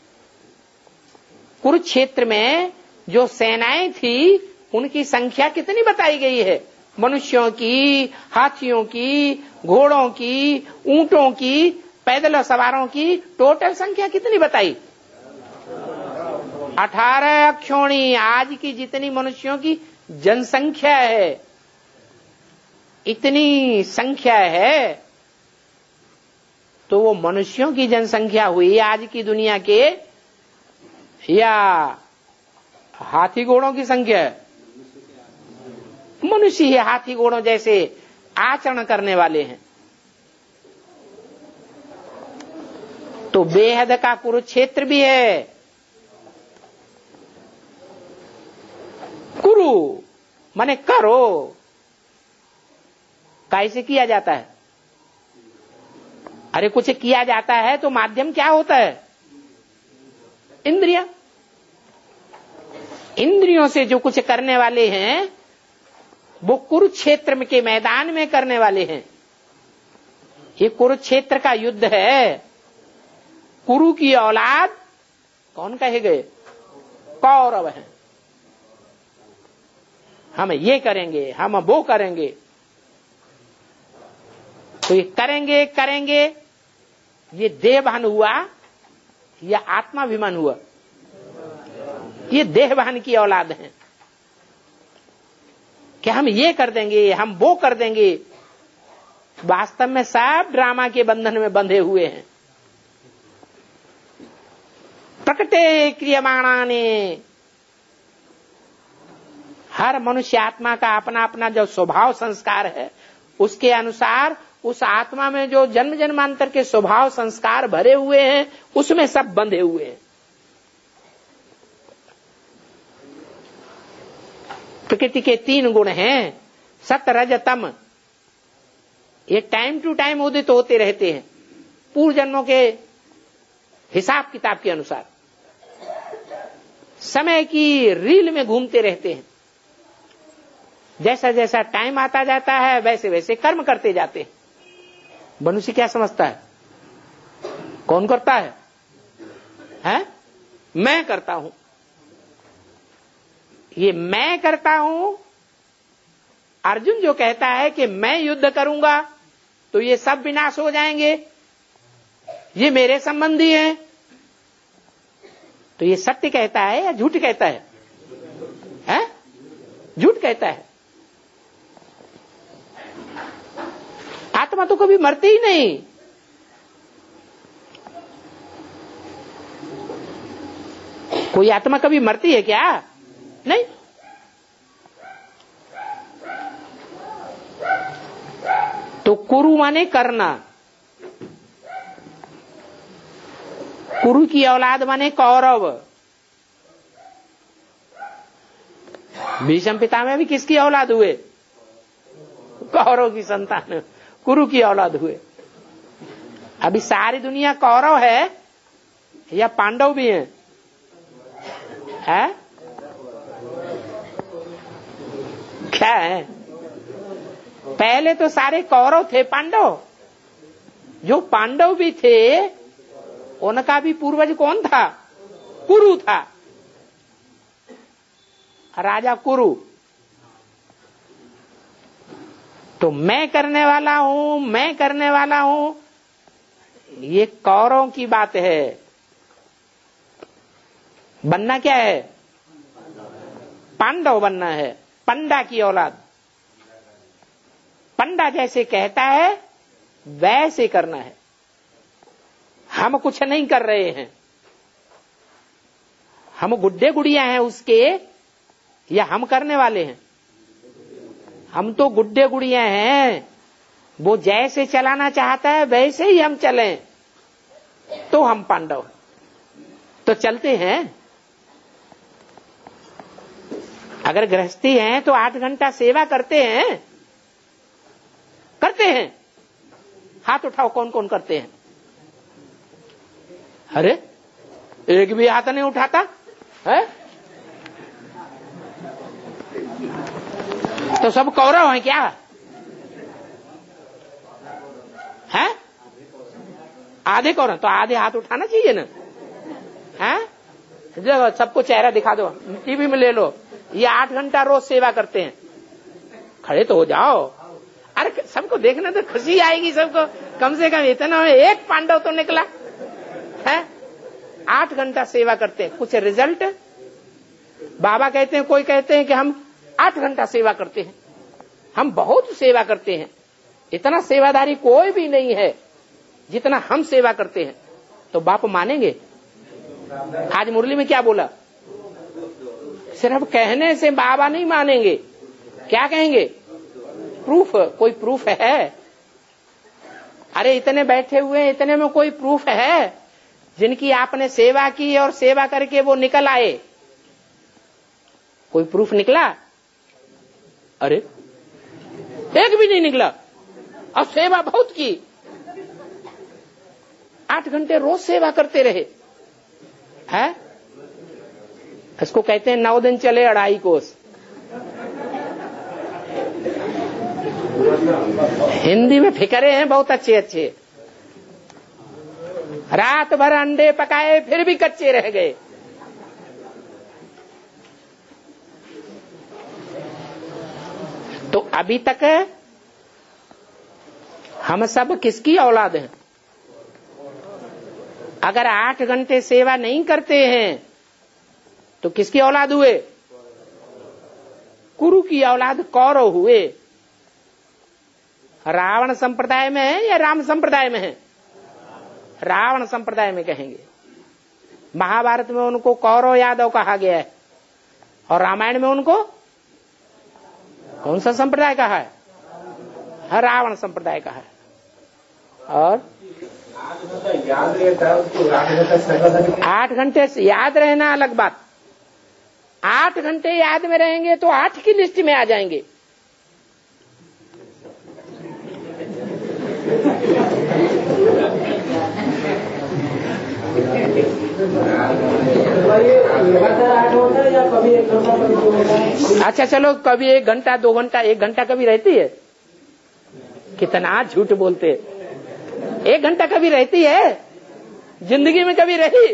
कुरुक्षेत्र में जो सेनाएं थी उनकी संख्या कितनी बताई गई है? मनुष्यों की, हाथियों की, घोड़ों की, ऊंटों की, पैदल सवारों की टोटल संख्या कितनी बताई? 18 अक्षोणी। आज की जितनी मनुष्यों की जनसंख्या है, इतनी संख्या है, तो वो मनुष्यों की जनसंख्या हुई आज की दुनिया के या हाथी घोड़ों की संख्या है? मनुष्य ही हाथी घोड़ों जैसे आचरण करने वाले हैं। तो बेहद का कुरुक्षेत्र भी है। कुरु माने करो। कैसे किया जाता है? अरे कुछ किया जाता है तो माध्यम क्या होता है? इंद्रिया। इंद्रियों से जो कुछ करने वाले हैं वो कुरुक्षेत्र के मैदान में करने वाले हैं। ये कुरुक्षेत्र का युद्ध है। कुरु की औलाद कौन कहे गए? कौरव हैं। हम ये करेंगे, हम वो करेंगे। तो ये करेंगे करेंगे, ये देहभान हुआ या आत्माभिमान हुआ? ये देहभान की औलाद हैं कि हम ये कर देंगे, हम वो कर देंगे। वास्तव में सब ड्रामा के बंधन में बंधे हुए हैं। प्रकटे क्रियमाणाने। हर मनुष्य आत्मा का अपना अपना जो स्वभाव संस्कार है उसके अनुसार उस आत्मा में जो जन्म जन्मांतर के स्वभाव संस्कार भरे हुए हैं उसमें सब बंधे हुए हैं। प्रकृति के 3 गुण हैं, सत रज तम। ये टाइम टू टाइम उदित होते रहते हैं पूर्व जन्मों के हिसाब किताब के अनुसार। समय की रील में घूमते रहते हैं। जैसा जैसा टाइम आता जाता है वैसे वैसे कर्म करते जाते हैं। मनुष्य क्या समझता है? कौन करता है? हैं? मैं करता हूं। ये मैं करता हूं। अर्जुन जो कहता है कि मैं युद्ध करूंगा तो ये सब विनाश हो जाएंगे, ये मेरे संबंधी हैं, तो ये सत्य कहता है या झूठ कहता है? हैं? झूठ कहता है। आत्मा तो कभी मरती ही नहीं। कोई आत्मा कभी मरती है क्या? नहीं। तो कुरु माने करना। कुरु की औलाद माने कौरव। भीष्म पितामह भी किसकी औलाद हुए? कौरव की संतान, कुरु की औलाद हुए। अभी सारी दुनिया कौरव है या पांडव भी हैं? है? क्या है? पहले तो सारे कौरव थे, पांडव। जो पांडव भी थे उनका भी पूर्वज कौन था? कुरु था, राजा कुरु। तो मैं करने वाला हूं, मैं करने वाला हूं, ये कौरवों की बात है। बनना क्या है? पांडव बनना है, पंडा की औलाद। पंडा जैसे कहता है वैसे करना है। हम कुछ नहीं कर रहे हैं, हम गुड्डे गुड़िया हैं उसके, या हम करने वाले हैं? हम तो गुड्डे गुड़िया हैं। वो जैसे चलाना चाहता है वैसे ही हम चलें तो हम पांडव तो चलते हैं। अगर गृहस्थी हैं तो 8 घंटा सेवा करते हैं, करते हैं। हाथ उठाओ, कौन कौन करते हैं? अरे एक भी हाथ नहीं उठाता है? तो सब कौरव हैं क्या? हैं? आधे कौरव तो आधे हाथ उठाना चाहिए ना? हैं? सबको चेहरा दिखा दो, टीवी में ले लो। ये 8 घंटा रोज सेवा करते हैं। खड़े तो हो जाओ। अरे सबको देखना तो खुशी आएगी सबको, कम से कम इतना एक पांडव तो निकला है। 8 घंटा सेवा करते हैं, कुछ रिजल्ट? बाबा कहते हैं, कोई कहते हैं कि हम 8 घंटा सेवा करते हैं, हम बहुत सेवा करते हैं। इतना सेवादारी कोई भी नहीं है जितना हम सेवा करते हैं। तो बाप मानेंगे? आज मुरली में क्या बोला? सिर्फ कहने से बाबा नहीं मानेंगे। क्या कहेंगे? प्रूफ। कोई प्रूफ है? अरे इतने बैठे हुए हैं, इतने में कोई प्रूफ है जिनकी आपने सेवा की और सेवा करके वो निकल आए? कोई प्रूफ निकला? अरे एक भी नहीं निकला। और सेवा बहुत की, 8 घंटे रोज सेवा करते रहे हैं। इसको कहते हैं 9 दिन चले 2.5 कोस। हिंदी में फिकरे हैं बहुत अच्छे अच्छे। रात भर अंडे पकाए फिर भी कच्चे रह गए। तो अभी तक हम सब किसकी औलाद हैं? अगर 8 घंटे सेवा नहीं करते हैं तो किसकी औलाद हुए? कुरु की औलाद, कौरव हुए। रावण संप्रदाय में है या राम संप्रदाय में है? रावण संप्रदाय में कहेंगे। महाभारत में उनको कौरव यादव कहा गया है और रामायण में उनको कौन सा संप्रदाय कहा है? रावण संप्रदाय कहा है। और 8 घंटे याद रहना अलग बात। 8 घंटे याद में रहेंगे तो 8 की लिस्ट में आ जाएंगे। अच्छा चलो, कभी 1 घंटा 2 घंटा 1 घंटा कभी रहती है? कितना झूठ बोलते। 1 घंटा कभी रहती है? जिंदगी में कभी रही?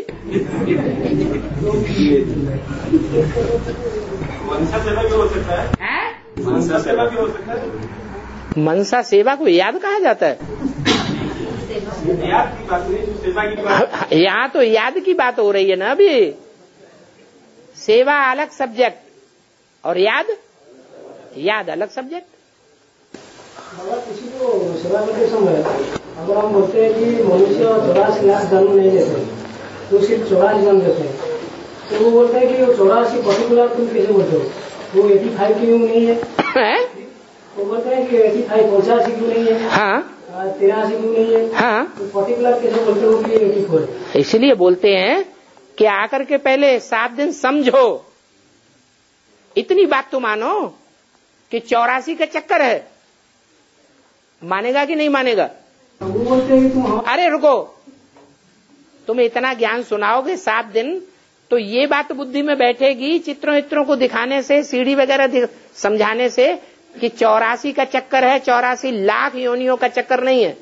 मनसा सेवा भी हो सकता है? मनसा सेवा भी हो सकता है। मनसा सेवा को याद कहा जाता है? याद की बात नहीं, सेवा की बात। यहाँ तो याद की बात हो रही है ना अभी। सेवा अलग सब्जेक्ट और याद अलग सब्जेक्ट। किसी को सेवा करते समय अगर हम बोलते हैं कि मनुष्य 84 लाख जन्म नहीं लेते तो सिर्फ 84 जन्म लेते हैं, तो वो बोलते हैं कि वो 84 पर्टिकुलर तुम कैसे बोलते हो? वो 85 क्यों नहीं है? वो बोलते हैं कि 85 85 क्यों नहीं है? हाँ 83 क्यों नहीं है? हाँ तो पर्टिकुलर कैसे बोलते हो कि 84? इसलिए बोलते हैं कि आकर के पहले 7 दिन समझो, इतनी बात तो मानो कि 84 का चक्कर है। मानेगा कि नहीं मानेगा? वो बोलते हैं कि तुम अरे रुको, तुम इतना ज्ञान सुनाओगे 7 दिन तो ये बात बुद्धि में बैठेगी, चित्रों को दिखाने से, सीढ़ी वगैरह समझाने से कि 84 का चक्कर है, 84 लाख योनियों का चक्कर नहीं है।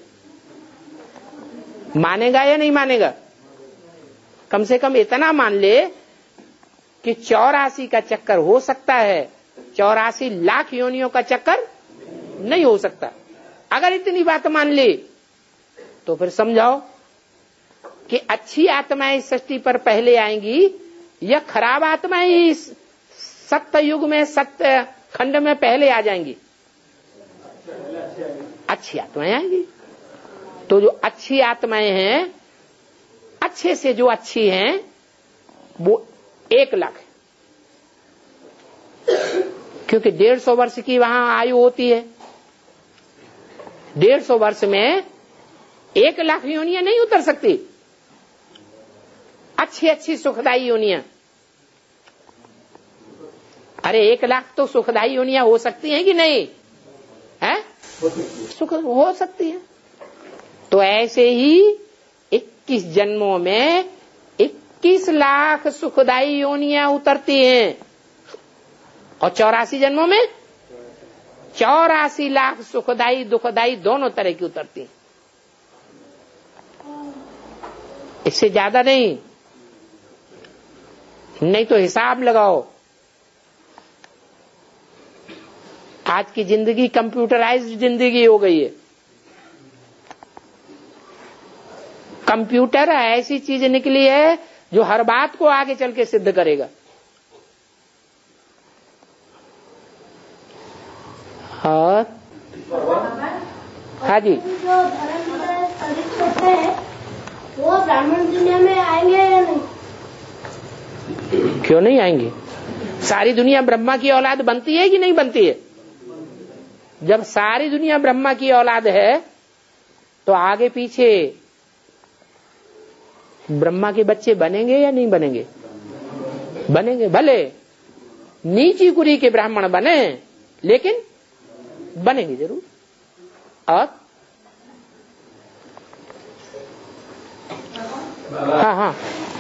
मानेगा या नहीं मानेगा? कम से कम इतना मान ले कि 84 का चक्कर हो सकता है, 84 लाख योनियों का चक्कर नहीं हो सकता। अगर इतनी बात मान ली तो फिर समझाओ कि अच्छी आत्माएं इस सृष्टि पर पहले आएंगी या खराब आत्माएं इस सत्य युग में, सत्य खंड में पहले आ जाएंगी? अच्छी आत्माएं आएंगी। तो जो अच्छी आत्माएं हैं, अच्छे से जो अच्छी हैं, वो 1 लाख, क्योंकि 150 वर्ष की वहां आयु होती है। 150 वर्ष में 1 लाख योनियां नहीं उतर सकती, अच्छी अच्छी सुखदायी योनियां। अरे 1 लाख तो सुखदायी योनियां हो सकती हैं कि नहीं है? सुख हो सकती है। तो ऐसे ही 21 जन्मों में 21 लाख सुखदायी योनियां उतरती हैं, और 84 जन्मों में 84 लाख सुखदायी दुखदायी दोनों तरह की उतरती हैं। इससे ज्यादा नहीं। नहीं तो हिसाब लगाओ, आज की जिंदगी कंप्यूटराइज्ड जिंदगी हो गई है। कंप्यूटर ऐसी चीज निकली है जो हर बात को आगे चल के सिद्ध करेगा। और हाँ जी, जो धर्म शरीर होते हैं वो ब्राह्मण दुनिया में आएंगे या नहीं? क्यों नहीं आएंगे? सारी दुनिया ब्रह्मा की औलाद बनती है कि नहीं बनती है? जब सारी दुनिया ब्रह्मा की औलाद है तो आगे पीछे ब्रह्मा के बच्चे बनेंगे या नहीं बनेंगे? बनेंगे। भले नीची कुरी के ब्राह्मण बने, लेकिन बनेंगे जरूर। और हाँ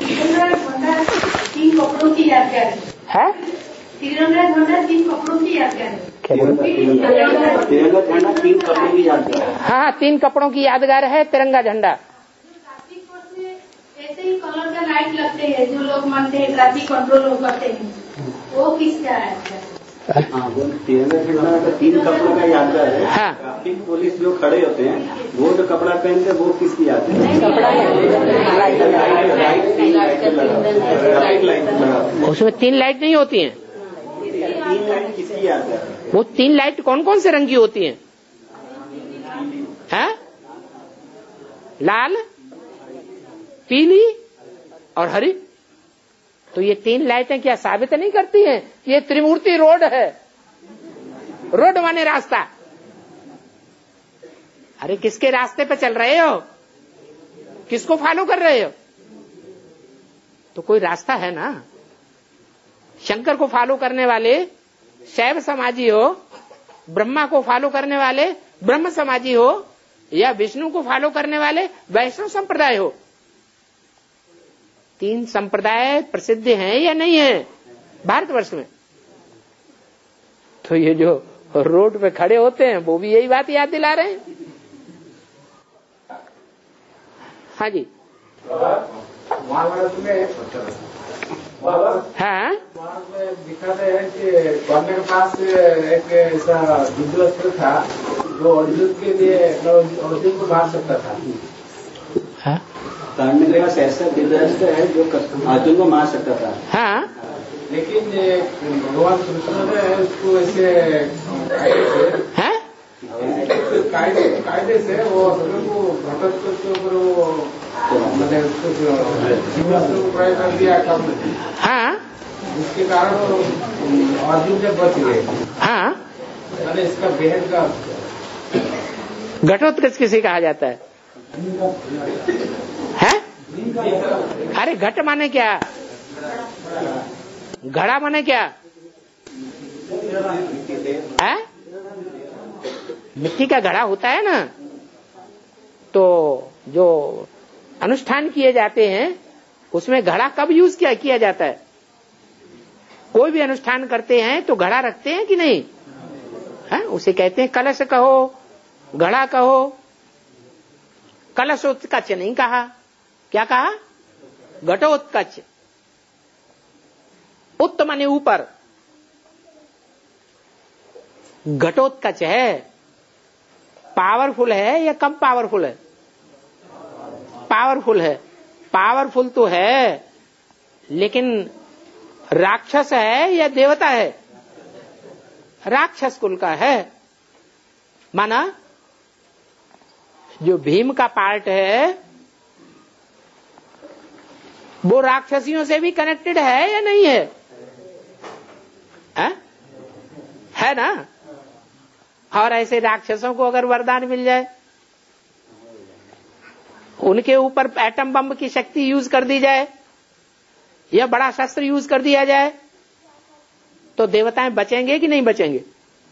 3 कपड़ों की यादगार है। तिरंगा झंडा 3 कपड़ों की यादगार है। तिरंगा झंडा 3 कपड़ों की यादगार। हाँ, 3 कपड़ों की यादगार है तिरंगा झंडा। ट्रैफिक कोर्ट में ऐसे ही कलर का लाइट लगते हैं, जो लोग मानते हैं ट्रैफिक कंट्रोल करते हैं, वो किसका है? हाँ, वो तिरंगा झंडा 3 कपड़ों का यादगार है। हाँ। ट्रैफिक पुलिस जो खड़े होते हैं वो जो कपड़ा पहनते हैं वो किसकी याद है? उसमें 3 लाइट नहीं होती हैं। 3 लाइट किसकी याद है? वो 3 लाइट कौन कौन से रंग की होती हैं? हैं? लाल, पीली और हरी। तो ये 3 लाइटें क्या साबित नहीं करती हैं? ये त्रिमूर्ति रोड है। रोड माने रास्ता। अरे किसके रास्ते पे चल रहे हो? किसको फॉलो कर रहे हो? तो कोई रास्ता है ना। शंकर को फॉलो करने वाले शैव समाजी हो, ब्रह्मा को फॉलो करने वाले ब्रह्म समाजी हो, या विष्णु को फॉलो करने वाले वैष्णव संप्रदाय हो। 3 संप्रदाय प्रसिद्ध हैं या नहीं है भारतवर्ष में? तो ये जो रोड पे खड़े होते हैं वो भी यही बात याद दिला रहे हैं। हाँ जी। महाभारत में हाँ, दिखाते हैं कि कर्ण के पास एक ऐसा युद्धास्त्र था जो अर्जुन के लिए अर्जुन को मार सकता था। हाँ, कर्ण के पास ऐसा युद्धास्त्र है जो अर्जुन को मार सकता था। हाँ, लेकिन भगवान कृष्ण ने उसको ऐसे कायदे से वो अर्जुन को घटोत्कच के ऊपर वो मैंने उसको प्रयोग कर दिया काम। हाँ, जिसके कारण अर्जुन से बच गए। हाँ। मैंने इसका बेहद का घटोत्कच किसे कहा जाता है? हैं? अरे घट माने क्या? घड़ा माने क्या है? मिट्टी का घड़ा होता है ना, तो जो अनुष्ठान किए जाते हैं उसमें घड़ा कब यूज किया जाता है? कोई भी अनुष्ठान करते हैं तो घड़ा रखते हैं कि नहीं है? उसे कहते हैं कलश कहो, घड़ा कहो। कलशोत्कच नहीं कहा, क्या कहा? घटोत्कच। उत्त माने ऊपर, घटोत्कच है। पावरफुल है या कम पावरफुल है? पावरफुल है। पावरफुल तो है, लेकिन राक्षस है या देवता है? राक्षस कुल का है। माना जो भीम का पार्ट है वो राक्षसियों से भी कनेक्टेड है या नहीं है? है ना? और ऐसे राक्षसों को अगर वरदान मिल जाए, उनके ऊपर एटम बम की शक्ति यूज कर दी जाए या बड़ा शस्त्र यूज कर दिया जाए, तो देवताएं बचेंगे कि नहीं बचेंगे?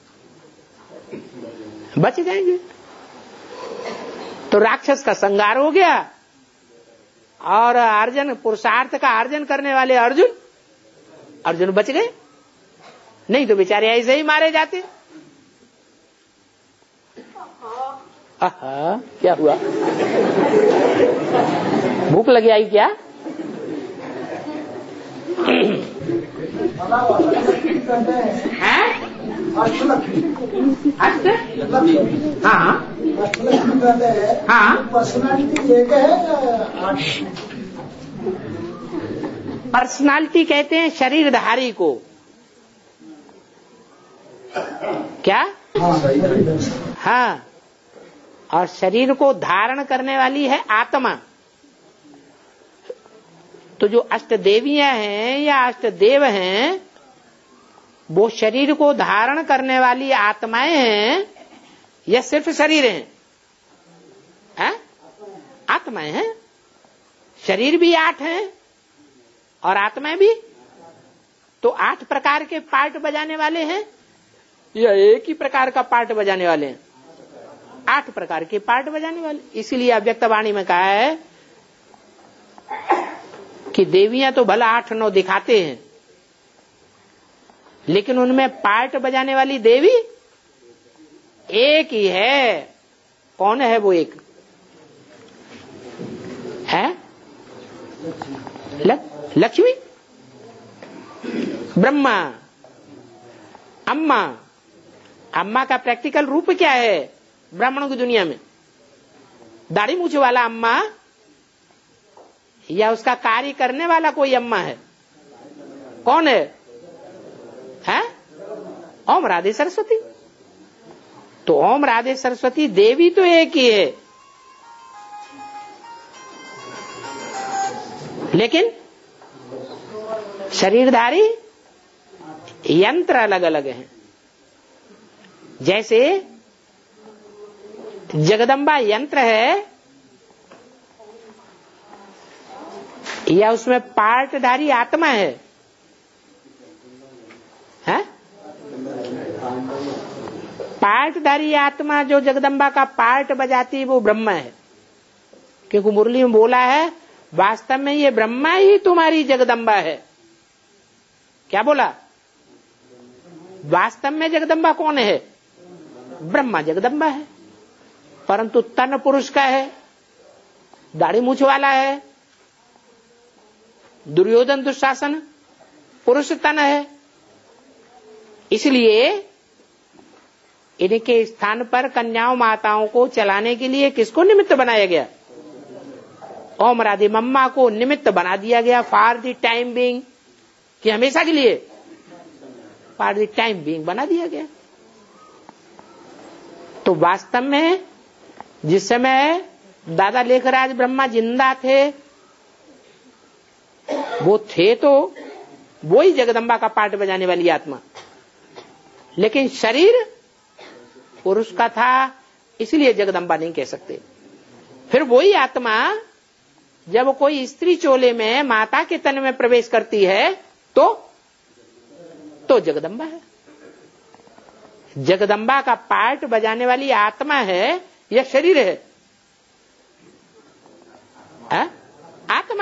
बच जाएंगे। तो राक्षस का संहार हो गया और अर्जुन, पुरुषार्थ का अर्जन करने वाले अर्जुन बच गए। नहीं तो बेचारे ऐसे ही मारे जाते। क्या हुआ? भूख लगी आई क्या? पर्सनालिटी कहते हैं शरीरधारी को। क्या? हाँ। और शरीर को धारण करने वाली है आत्मा। तो जो अष्ट देवियां हैं या अष्ट देव हैं, वो शरीर को धारण करने वाली आत्माएं हैं या सिर्फ शरीर हैं? आत्माएं हैं। शरीर भी 8 हैं और आत्माएं भी। तो 8 प्रकार के पार्ट बजाने वाले हैं या एक ही प्रकार का पार्ट बजाने वाले हैं? 8 प्रकार के पार्ट बजाने वाले। इसीलिए अव्यक्तवाणी में कहा है कि देवियां तो भला 8-9 दिखाते हैं, लेकिन उनमें पार्ट बजाने वाली देवी एक ही है। कौन है वो एक? है लक्ष्मी, ब्रह्मा, अम्मा। अम्मा का प्रैक्टिकल रूप क्या है ब्राह्मणों की दुनिया में? दाढ़ी मूछ वाला अम्मा या उसका कार्य करने वाला कोई अम्मा है? कौन है? ओम राधे सरस्वती। तो ओम राधे सरस्वती देवी तो एक ही है, लेकिन शरीरधारी यंत्र अलग अलग हैं। जैसे जगदम्बा यंत्र है या उसमें पार्टधारी आत्मा है? पार्टधारी आत्मा जो जगदम्बा का पार्ट बजाती है वो ब्रह्मा है, क्योंकि मुरली में बोला है वास्तव में ये ब्रह्मा ही तुम्हारी जगदम्बा है। क्या बोला? वास्तव में जगदम्बा कौन है? ब्रह्मा जगदम्बा है, परंतु तन पुरुष का है, दाढ़ी मूछ वाला है। दुर्योधन दुशासन पुरुष तन है। इसलिए इनके स्थान पर कन्याओं माताओं को चलाने के लिए किसको निमित्त बनाया गया? ओम राधे मम्मा को निमित्त बना दिया गया फॉर द टाइम बीइंग, कि हमेशा के लिए फॉर द टाइम बीइंग बना दिया गया। तो वास्तव में जिस समय दादा लेखराज ब्रह्मा जिंदा थे, वो थे तो वो ही जगदम्बा का पार्ट बजाने वाली आत्मा, लेकिन शरीर पुरुष का था, इसलिए जगदम्बा नहीं कह सकते। फिर वही आत्मा जब कोई स्त्री चोले में माता के तन में प्रवेश करती है तो जगदम्बा है। जगदम्बा का पार्ट बजाने वाली आत्मा है या शरीर है?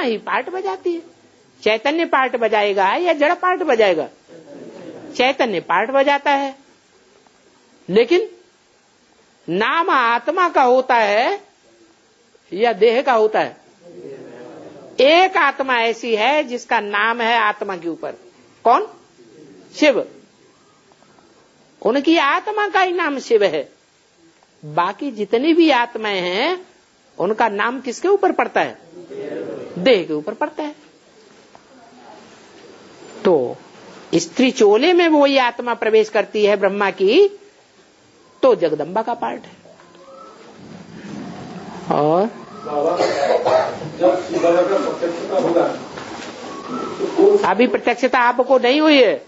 ही पार्ट बजाती है। चैतन्य पार्ट बजाएगा या जड़ पार्ट बजाएगा? चैतन्य पार्ट बजाता है। लेकिन नाम आत्मा का होता है या देह का होता है? एक आत्मा ऐसी है जिसका नाम है आत्मा के ऊपर। कौन? शिव। उनकी आत्मा का ही नाम शिव है। बाकी जितनी भी आत्माएं हैं उनका नाम किसके ऊपर पड़ता है? देह के ऊपर पड़ता है। तो स्त्री चोले में वही आत्मा प्रवेश करती है ब्रह्मा की, तो जगदम्बा का पार्ट है। और जब शिव बाबा का प्रत्यक्षता होगा, अभी प्रत्यक्षता आपको नहीं हुई है,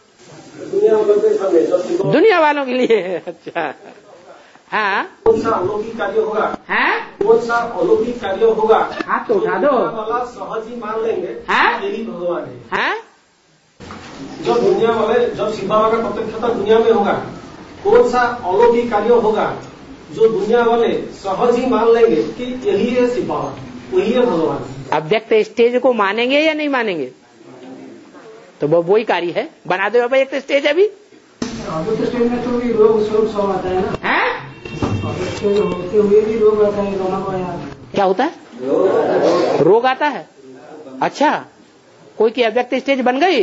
दुनिया वालों के लिए। अच्छा, हाँ, कौन सा अलौकिक कार्य होगा? हाँ, कौन सा अलौकिक कार्य होगा? हाथ तो उठा दो। वाला सहज ही मान लेंगे, हाँ? यही भगवान है। हाँ? जब दुनिया वाले, जब शिव बाबा का प्रत्यक्षता दुनिया में होगा, कौन सा अलौकिक कार्य होगा जो दुनिया वाले सहज ही मान लेंगे कि यही है शिव बाबा, वही है भगवान। अव्यक्त स्टेज को मानेंगे या नहीं मानेंगे? तो वो वही कार्य है। बना दो अब एक स्टेज। अभी अव्यक्त स्टेज में तो भी रोग शोक सब आता है ना। हाँ? अव्यक्त होते हुए भी रोग आता है, रोना पाया। क्या होता है? रोग आता है। अच्छा, कोई की अव्यक्त स्टेज बन गई?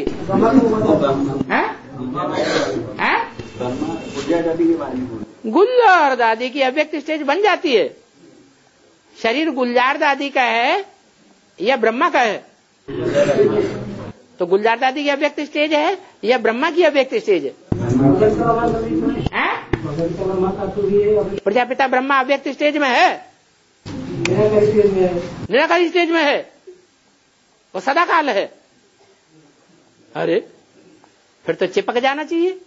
गुलजार दादी की अव्यक्त स्टेज बन जाती है। शरीर गुलजार दादी का है या ब्रह्मा का है? तो गुलजार दादी की अव्यक्त स्टेज है या ब्रह्मा की अव्यक्त स्टेज है? प्रजापिता ब्रह्मा अव्यक्त स्टेज में है, निराकारी स्टेज में है, वो सदा काल है। अरे फिर तो चिपक जाना चाहिए।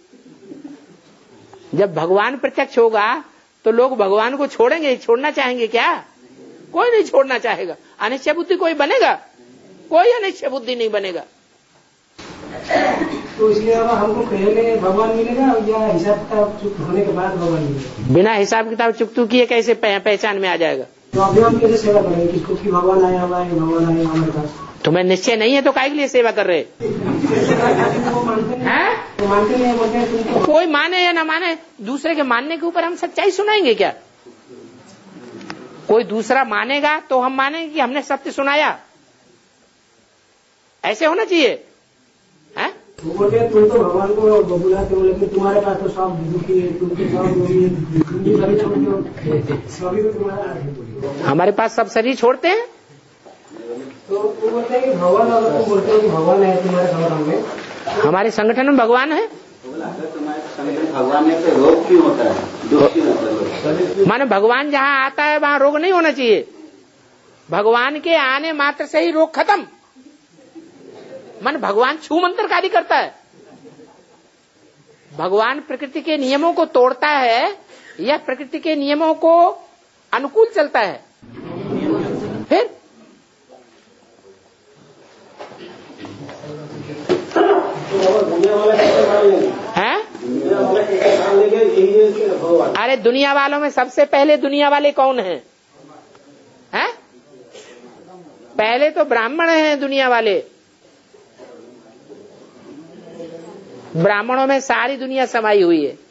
जब भगवान प्रत्यक्ष होगा तो लोग भगवान को छोड़ेंगे, छोड़ना चाहेंगे क्या? कोई नहीं छोड़ना चाहेगा। अनिश्चय बुद्धि कोई बनेगा? कोई अनिश्चय बुद्धि नहीं बनेगा। तो इसलिए अब हमको पहले भगवान मिलेगा या हिसाब किताब चुक्त होने के बाद भगवान मिलेगा? बिना हिसाब किताब चुकतू किए कैसे पहचान में आ जाएगा? तो अभी हम कैसे सेवा करेंगे किसको कि भगवान आया हुआ है, भगवान आया हमारे पास? तुम्हें निश्चय नहीं है तो काहे के लिए सेवा कर रहे हैं? मानते नहीं बोलते हैं। कोई माने या ना माने, दूसरे के मानने के ऊपर हम सच्चाई सुनाएंगे क्या? कोई दूसरा मानेगा तो हम मानेंगे कि हमने सत्य सुनाया। ऐसे होना चाहिए। है? वो बोलते हैं तुम तो भगवान को बुलाते हो, लेकिन तुम्हारे पास तो सब दुखी है, तुम तो सब दुखी है, तुम भी सभी छोड़ते हो, सभी तो तुम्हारा। हमारे पास सब शरीर छोड़ते हैं। तो वो बोलते हैं कि भगवान, अगर तुम बोलते हो कि भगवान है तुम्हारे संगठन में, हमारे संगठन में भगवान है। भगवान में तो रोग क्यों होता है, दुख क्यों होता है? माने भगवान जहाँ आता है वहाँ रोग नहीं होना चाहिए। भगवान के आने मात्र से ही रोग खत्म। मन भगवान छू मंत्र कार्य करता है। भगवान प्रकृति के नियमों को तोड़ता है या प्रकृति के नियमों को अनुकूल चलता है? फिर हैं? अरे दुनिया वालों में सबसे पहले दुनिया वाले कौन हैं? हैं? पहले तो ब्राह्मण हैं दुनिया वाले। ब्राह्मणों में सारी दुनिया समाई हुई है।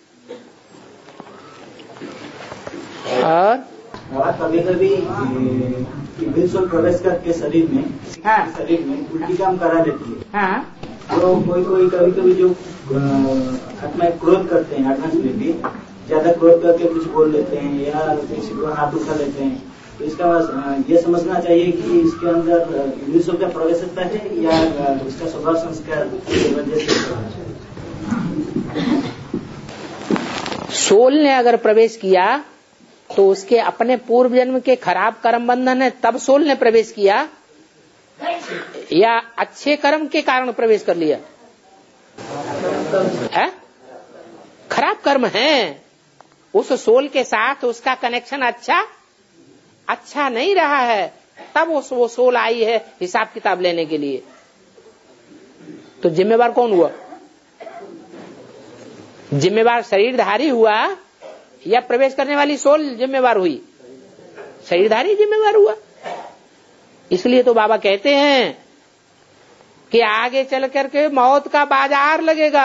और कभी कभी प्रवेश करके शरीर में, हाँ, शरीर में उल्टी काम करा देती है। हाँ, तो कोई कभी कभी जो आत्मा क्रोध करते हैं, एडवांस में भी ज्यादा क्रोध करके कुछ बोल लेते हैं या किसी को हाथ उठा लेते हैं, तो इसका ये समझना चाहिए कि इसके अंदर इंग्लिशों का प्रवेश होता है या इसका स्वभाव संस्कार की वजह से? सोल ने अगर प्रवेश किया तो उसके अपने पूर्व जन्म के खराब कर्म बंधन है, तब सोल ने प्रवेश किया, या अच्छे कर्म के कारण प्रवेश कर लिया है? खराब कर्म है, उस सोल के साथ उसका कनेक्शन अच्छा नहीं रहा है, तब वो सोल आई है हिसाब किताब लेने के लिए। तो जिम्मेवार कौन हुआ? जिम्मेवार शरीरधारी हुआ या प्रवेश करने वाली सोल जिम्मेवार हुई? शरीरधारी जिम्मेवार हुआ। इसलिए तो बाबा कहते हैं कि आगे चल करके मौत का बाजार लगेगा।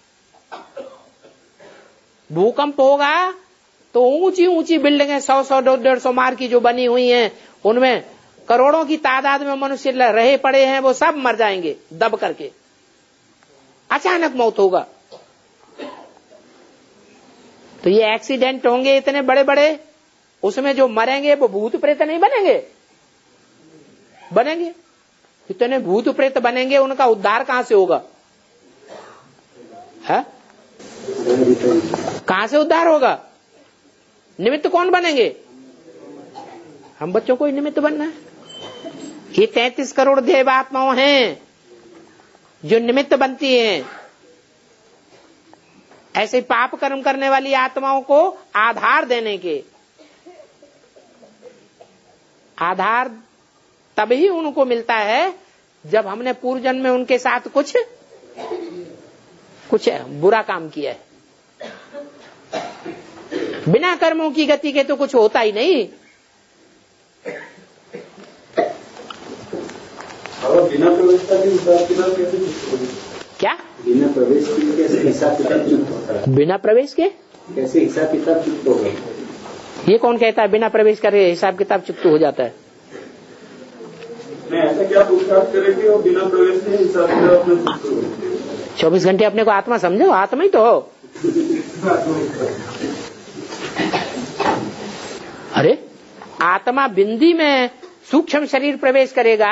भूकंप होगा तो ऊंची ऊंची बिल्डिंगें 100-100, 150 मार की जो बनी हुई हैं, उनमें करोड़ों की तादाद में मनुष्य रहे पड़े हैं, वो सब मर जाएंगे दब करके। अचानक मौत होगा। तो ये एक्सीडेंट होंगे इतने बड़े बड़े, उसमें जो मरेंगे वो भूत प्रेत नहीं बनेंगे। इतने भूत प्रेत बनेंगे, उनका उद्धार कहां से होगा? है? कहां से उद्धार होगा? निमित्त कौन बनेंगे? हम बच्चों को ही निमित्त बनना है। ये 33 करोड़ देवात्माओं हैं जो निमित्त बनती हैं। ऐसे पाप कर्म करने वाली आत्माओं को आधार देने के, आधार तभी उनको मिलता है जब हमने पूर्व जन्म में उनके साथ कुछ बुरा काम किया है। बिना कर्मों की गति के तो कुछ होता ही नहीं। और बिना प्रवेश का भी हिसाब किताब कैसे? क्या बिना प्रवेश के कैसे हिसाब किताब चुप होता है? बिना प्रवेश के कैसे हिसाब किताब चुप होगा? ये कौन कहता है बिना प्रवेश करे हिसाब किताब चुप हो जाता है? मैं ऐसा क्या पूछताछ करेगी और बिना प्रवेश के हिसाब किताब अपने चुप होगा? 24 घंटे अपने को आत्मा समझो, आत्मा ही तो हो। अरे आत्मा बिंदी में सूक्ष्म शरीर प्रवेश करेगा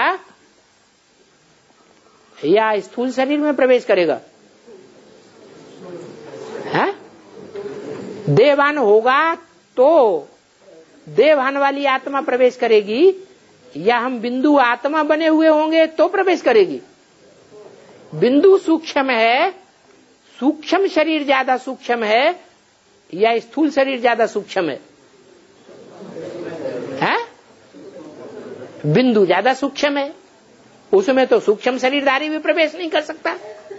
या स्थूल शरीर में प्रवेश करेगा? है? देवान होगा तो देवान वाली आत्मा प्रवेश करेगी, या हम बिंदु आत्मा बने हुए होंगे तो प्रवेश करेगी? बिंदु सूक्ष्म है, सूक्ष्म शरीर ज्यादा सूक्ष्म है या स्थूल शरीर ज्यादा सूक्ष्म है? बिंदु ज्यादा सूक्ष्म है, उसमें तो सूक्ष्म शरीरधारी भी प्रवेश नहीं कर सकता।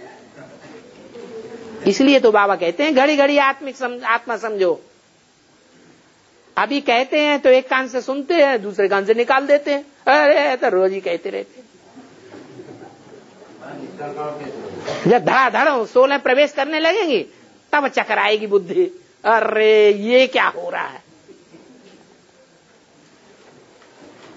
इसलिए तो बाबा कहते हैं घड़ी घड़ी आत्मा समझो। अभी कहते हैं तो एक कान से सुनते हैं, दूसरे कान से निकाल देते हैं। अरे तो रोज ही कहते रहते हैं। जब धड़ाधड़ 16 प्रवेश करने लगेंगी तब चकर आएगी बुद्धि, अरे ये क्या हो रहा है।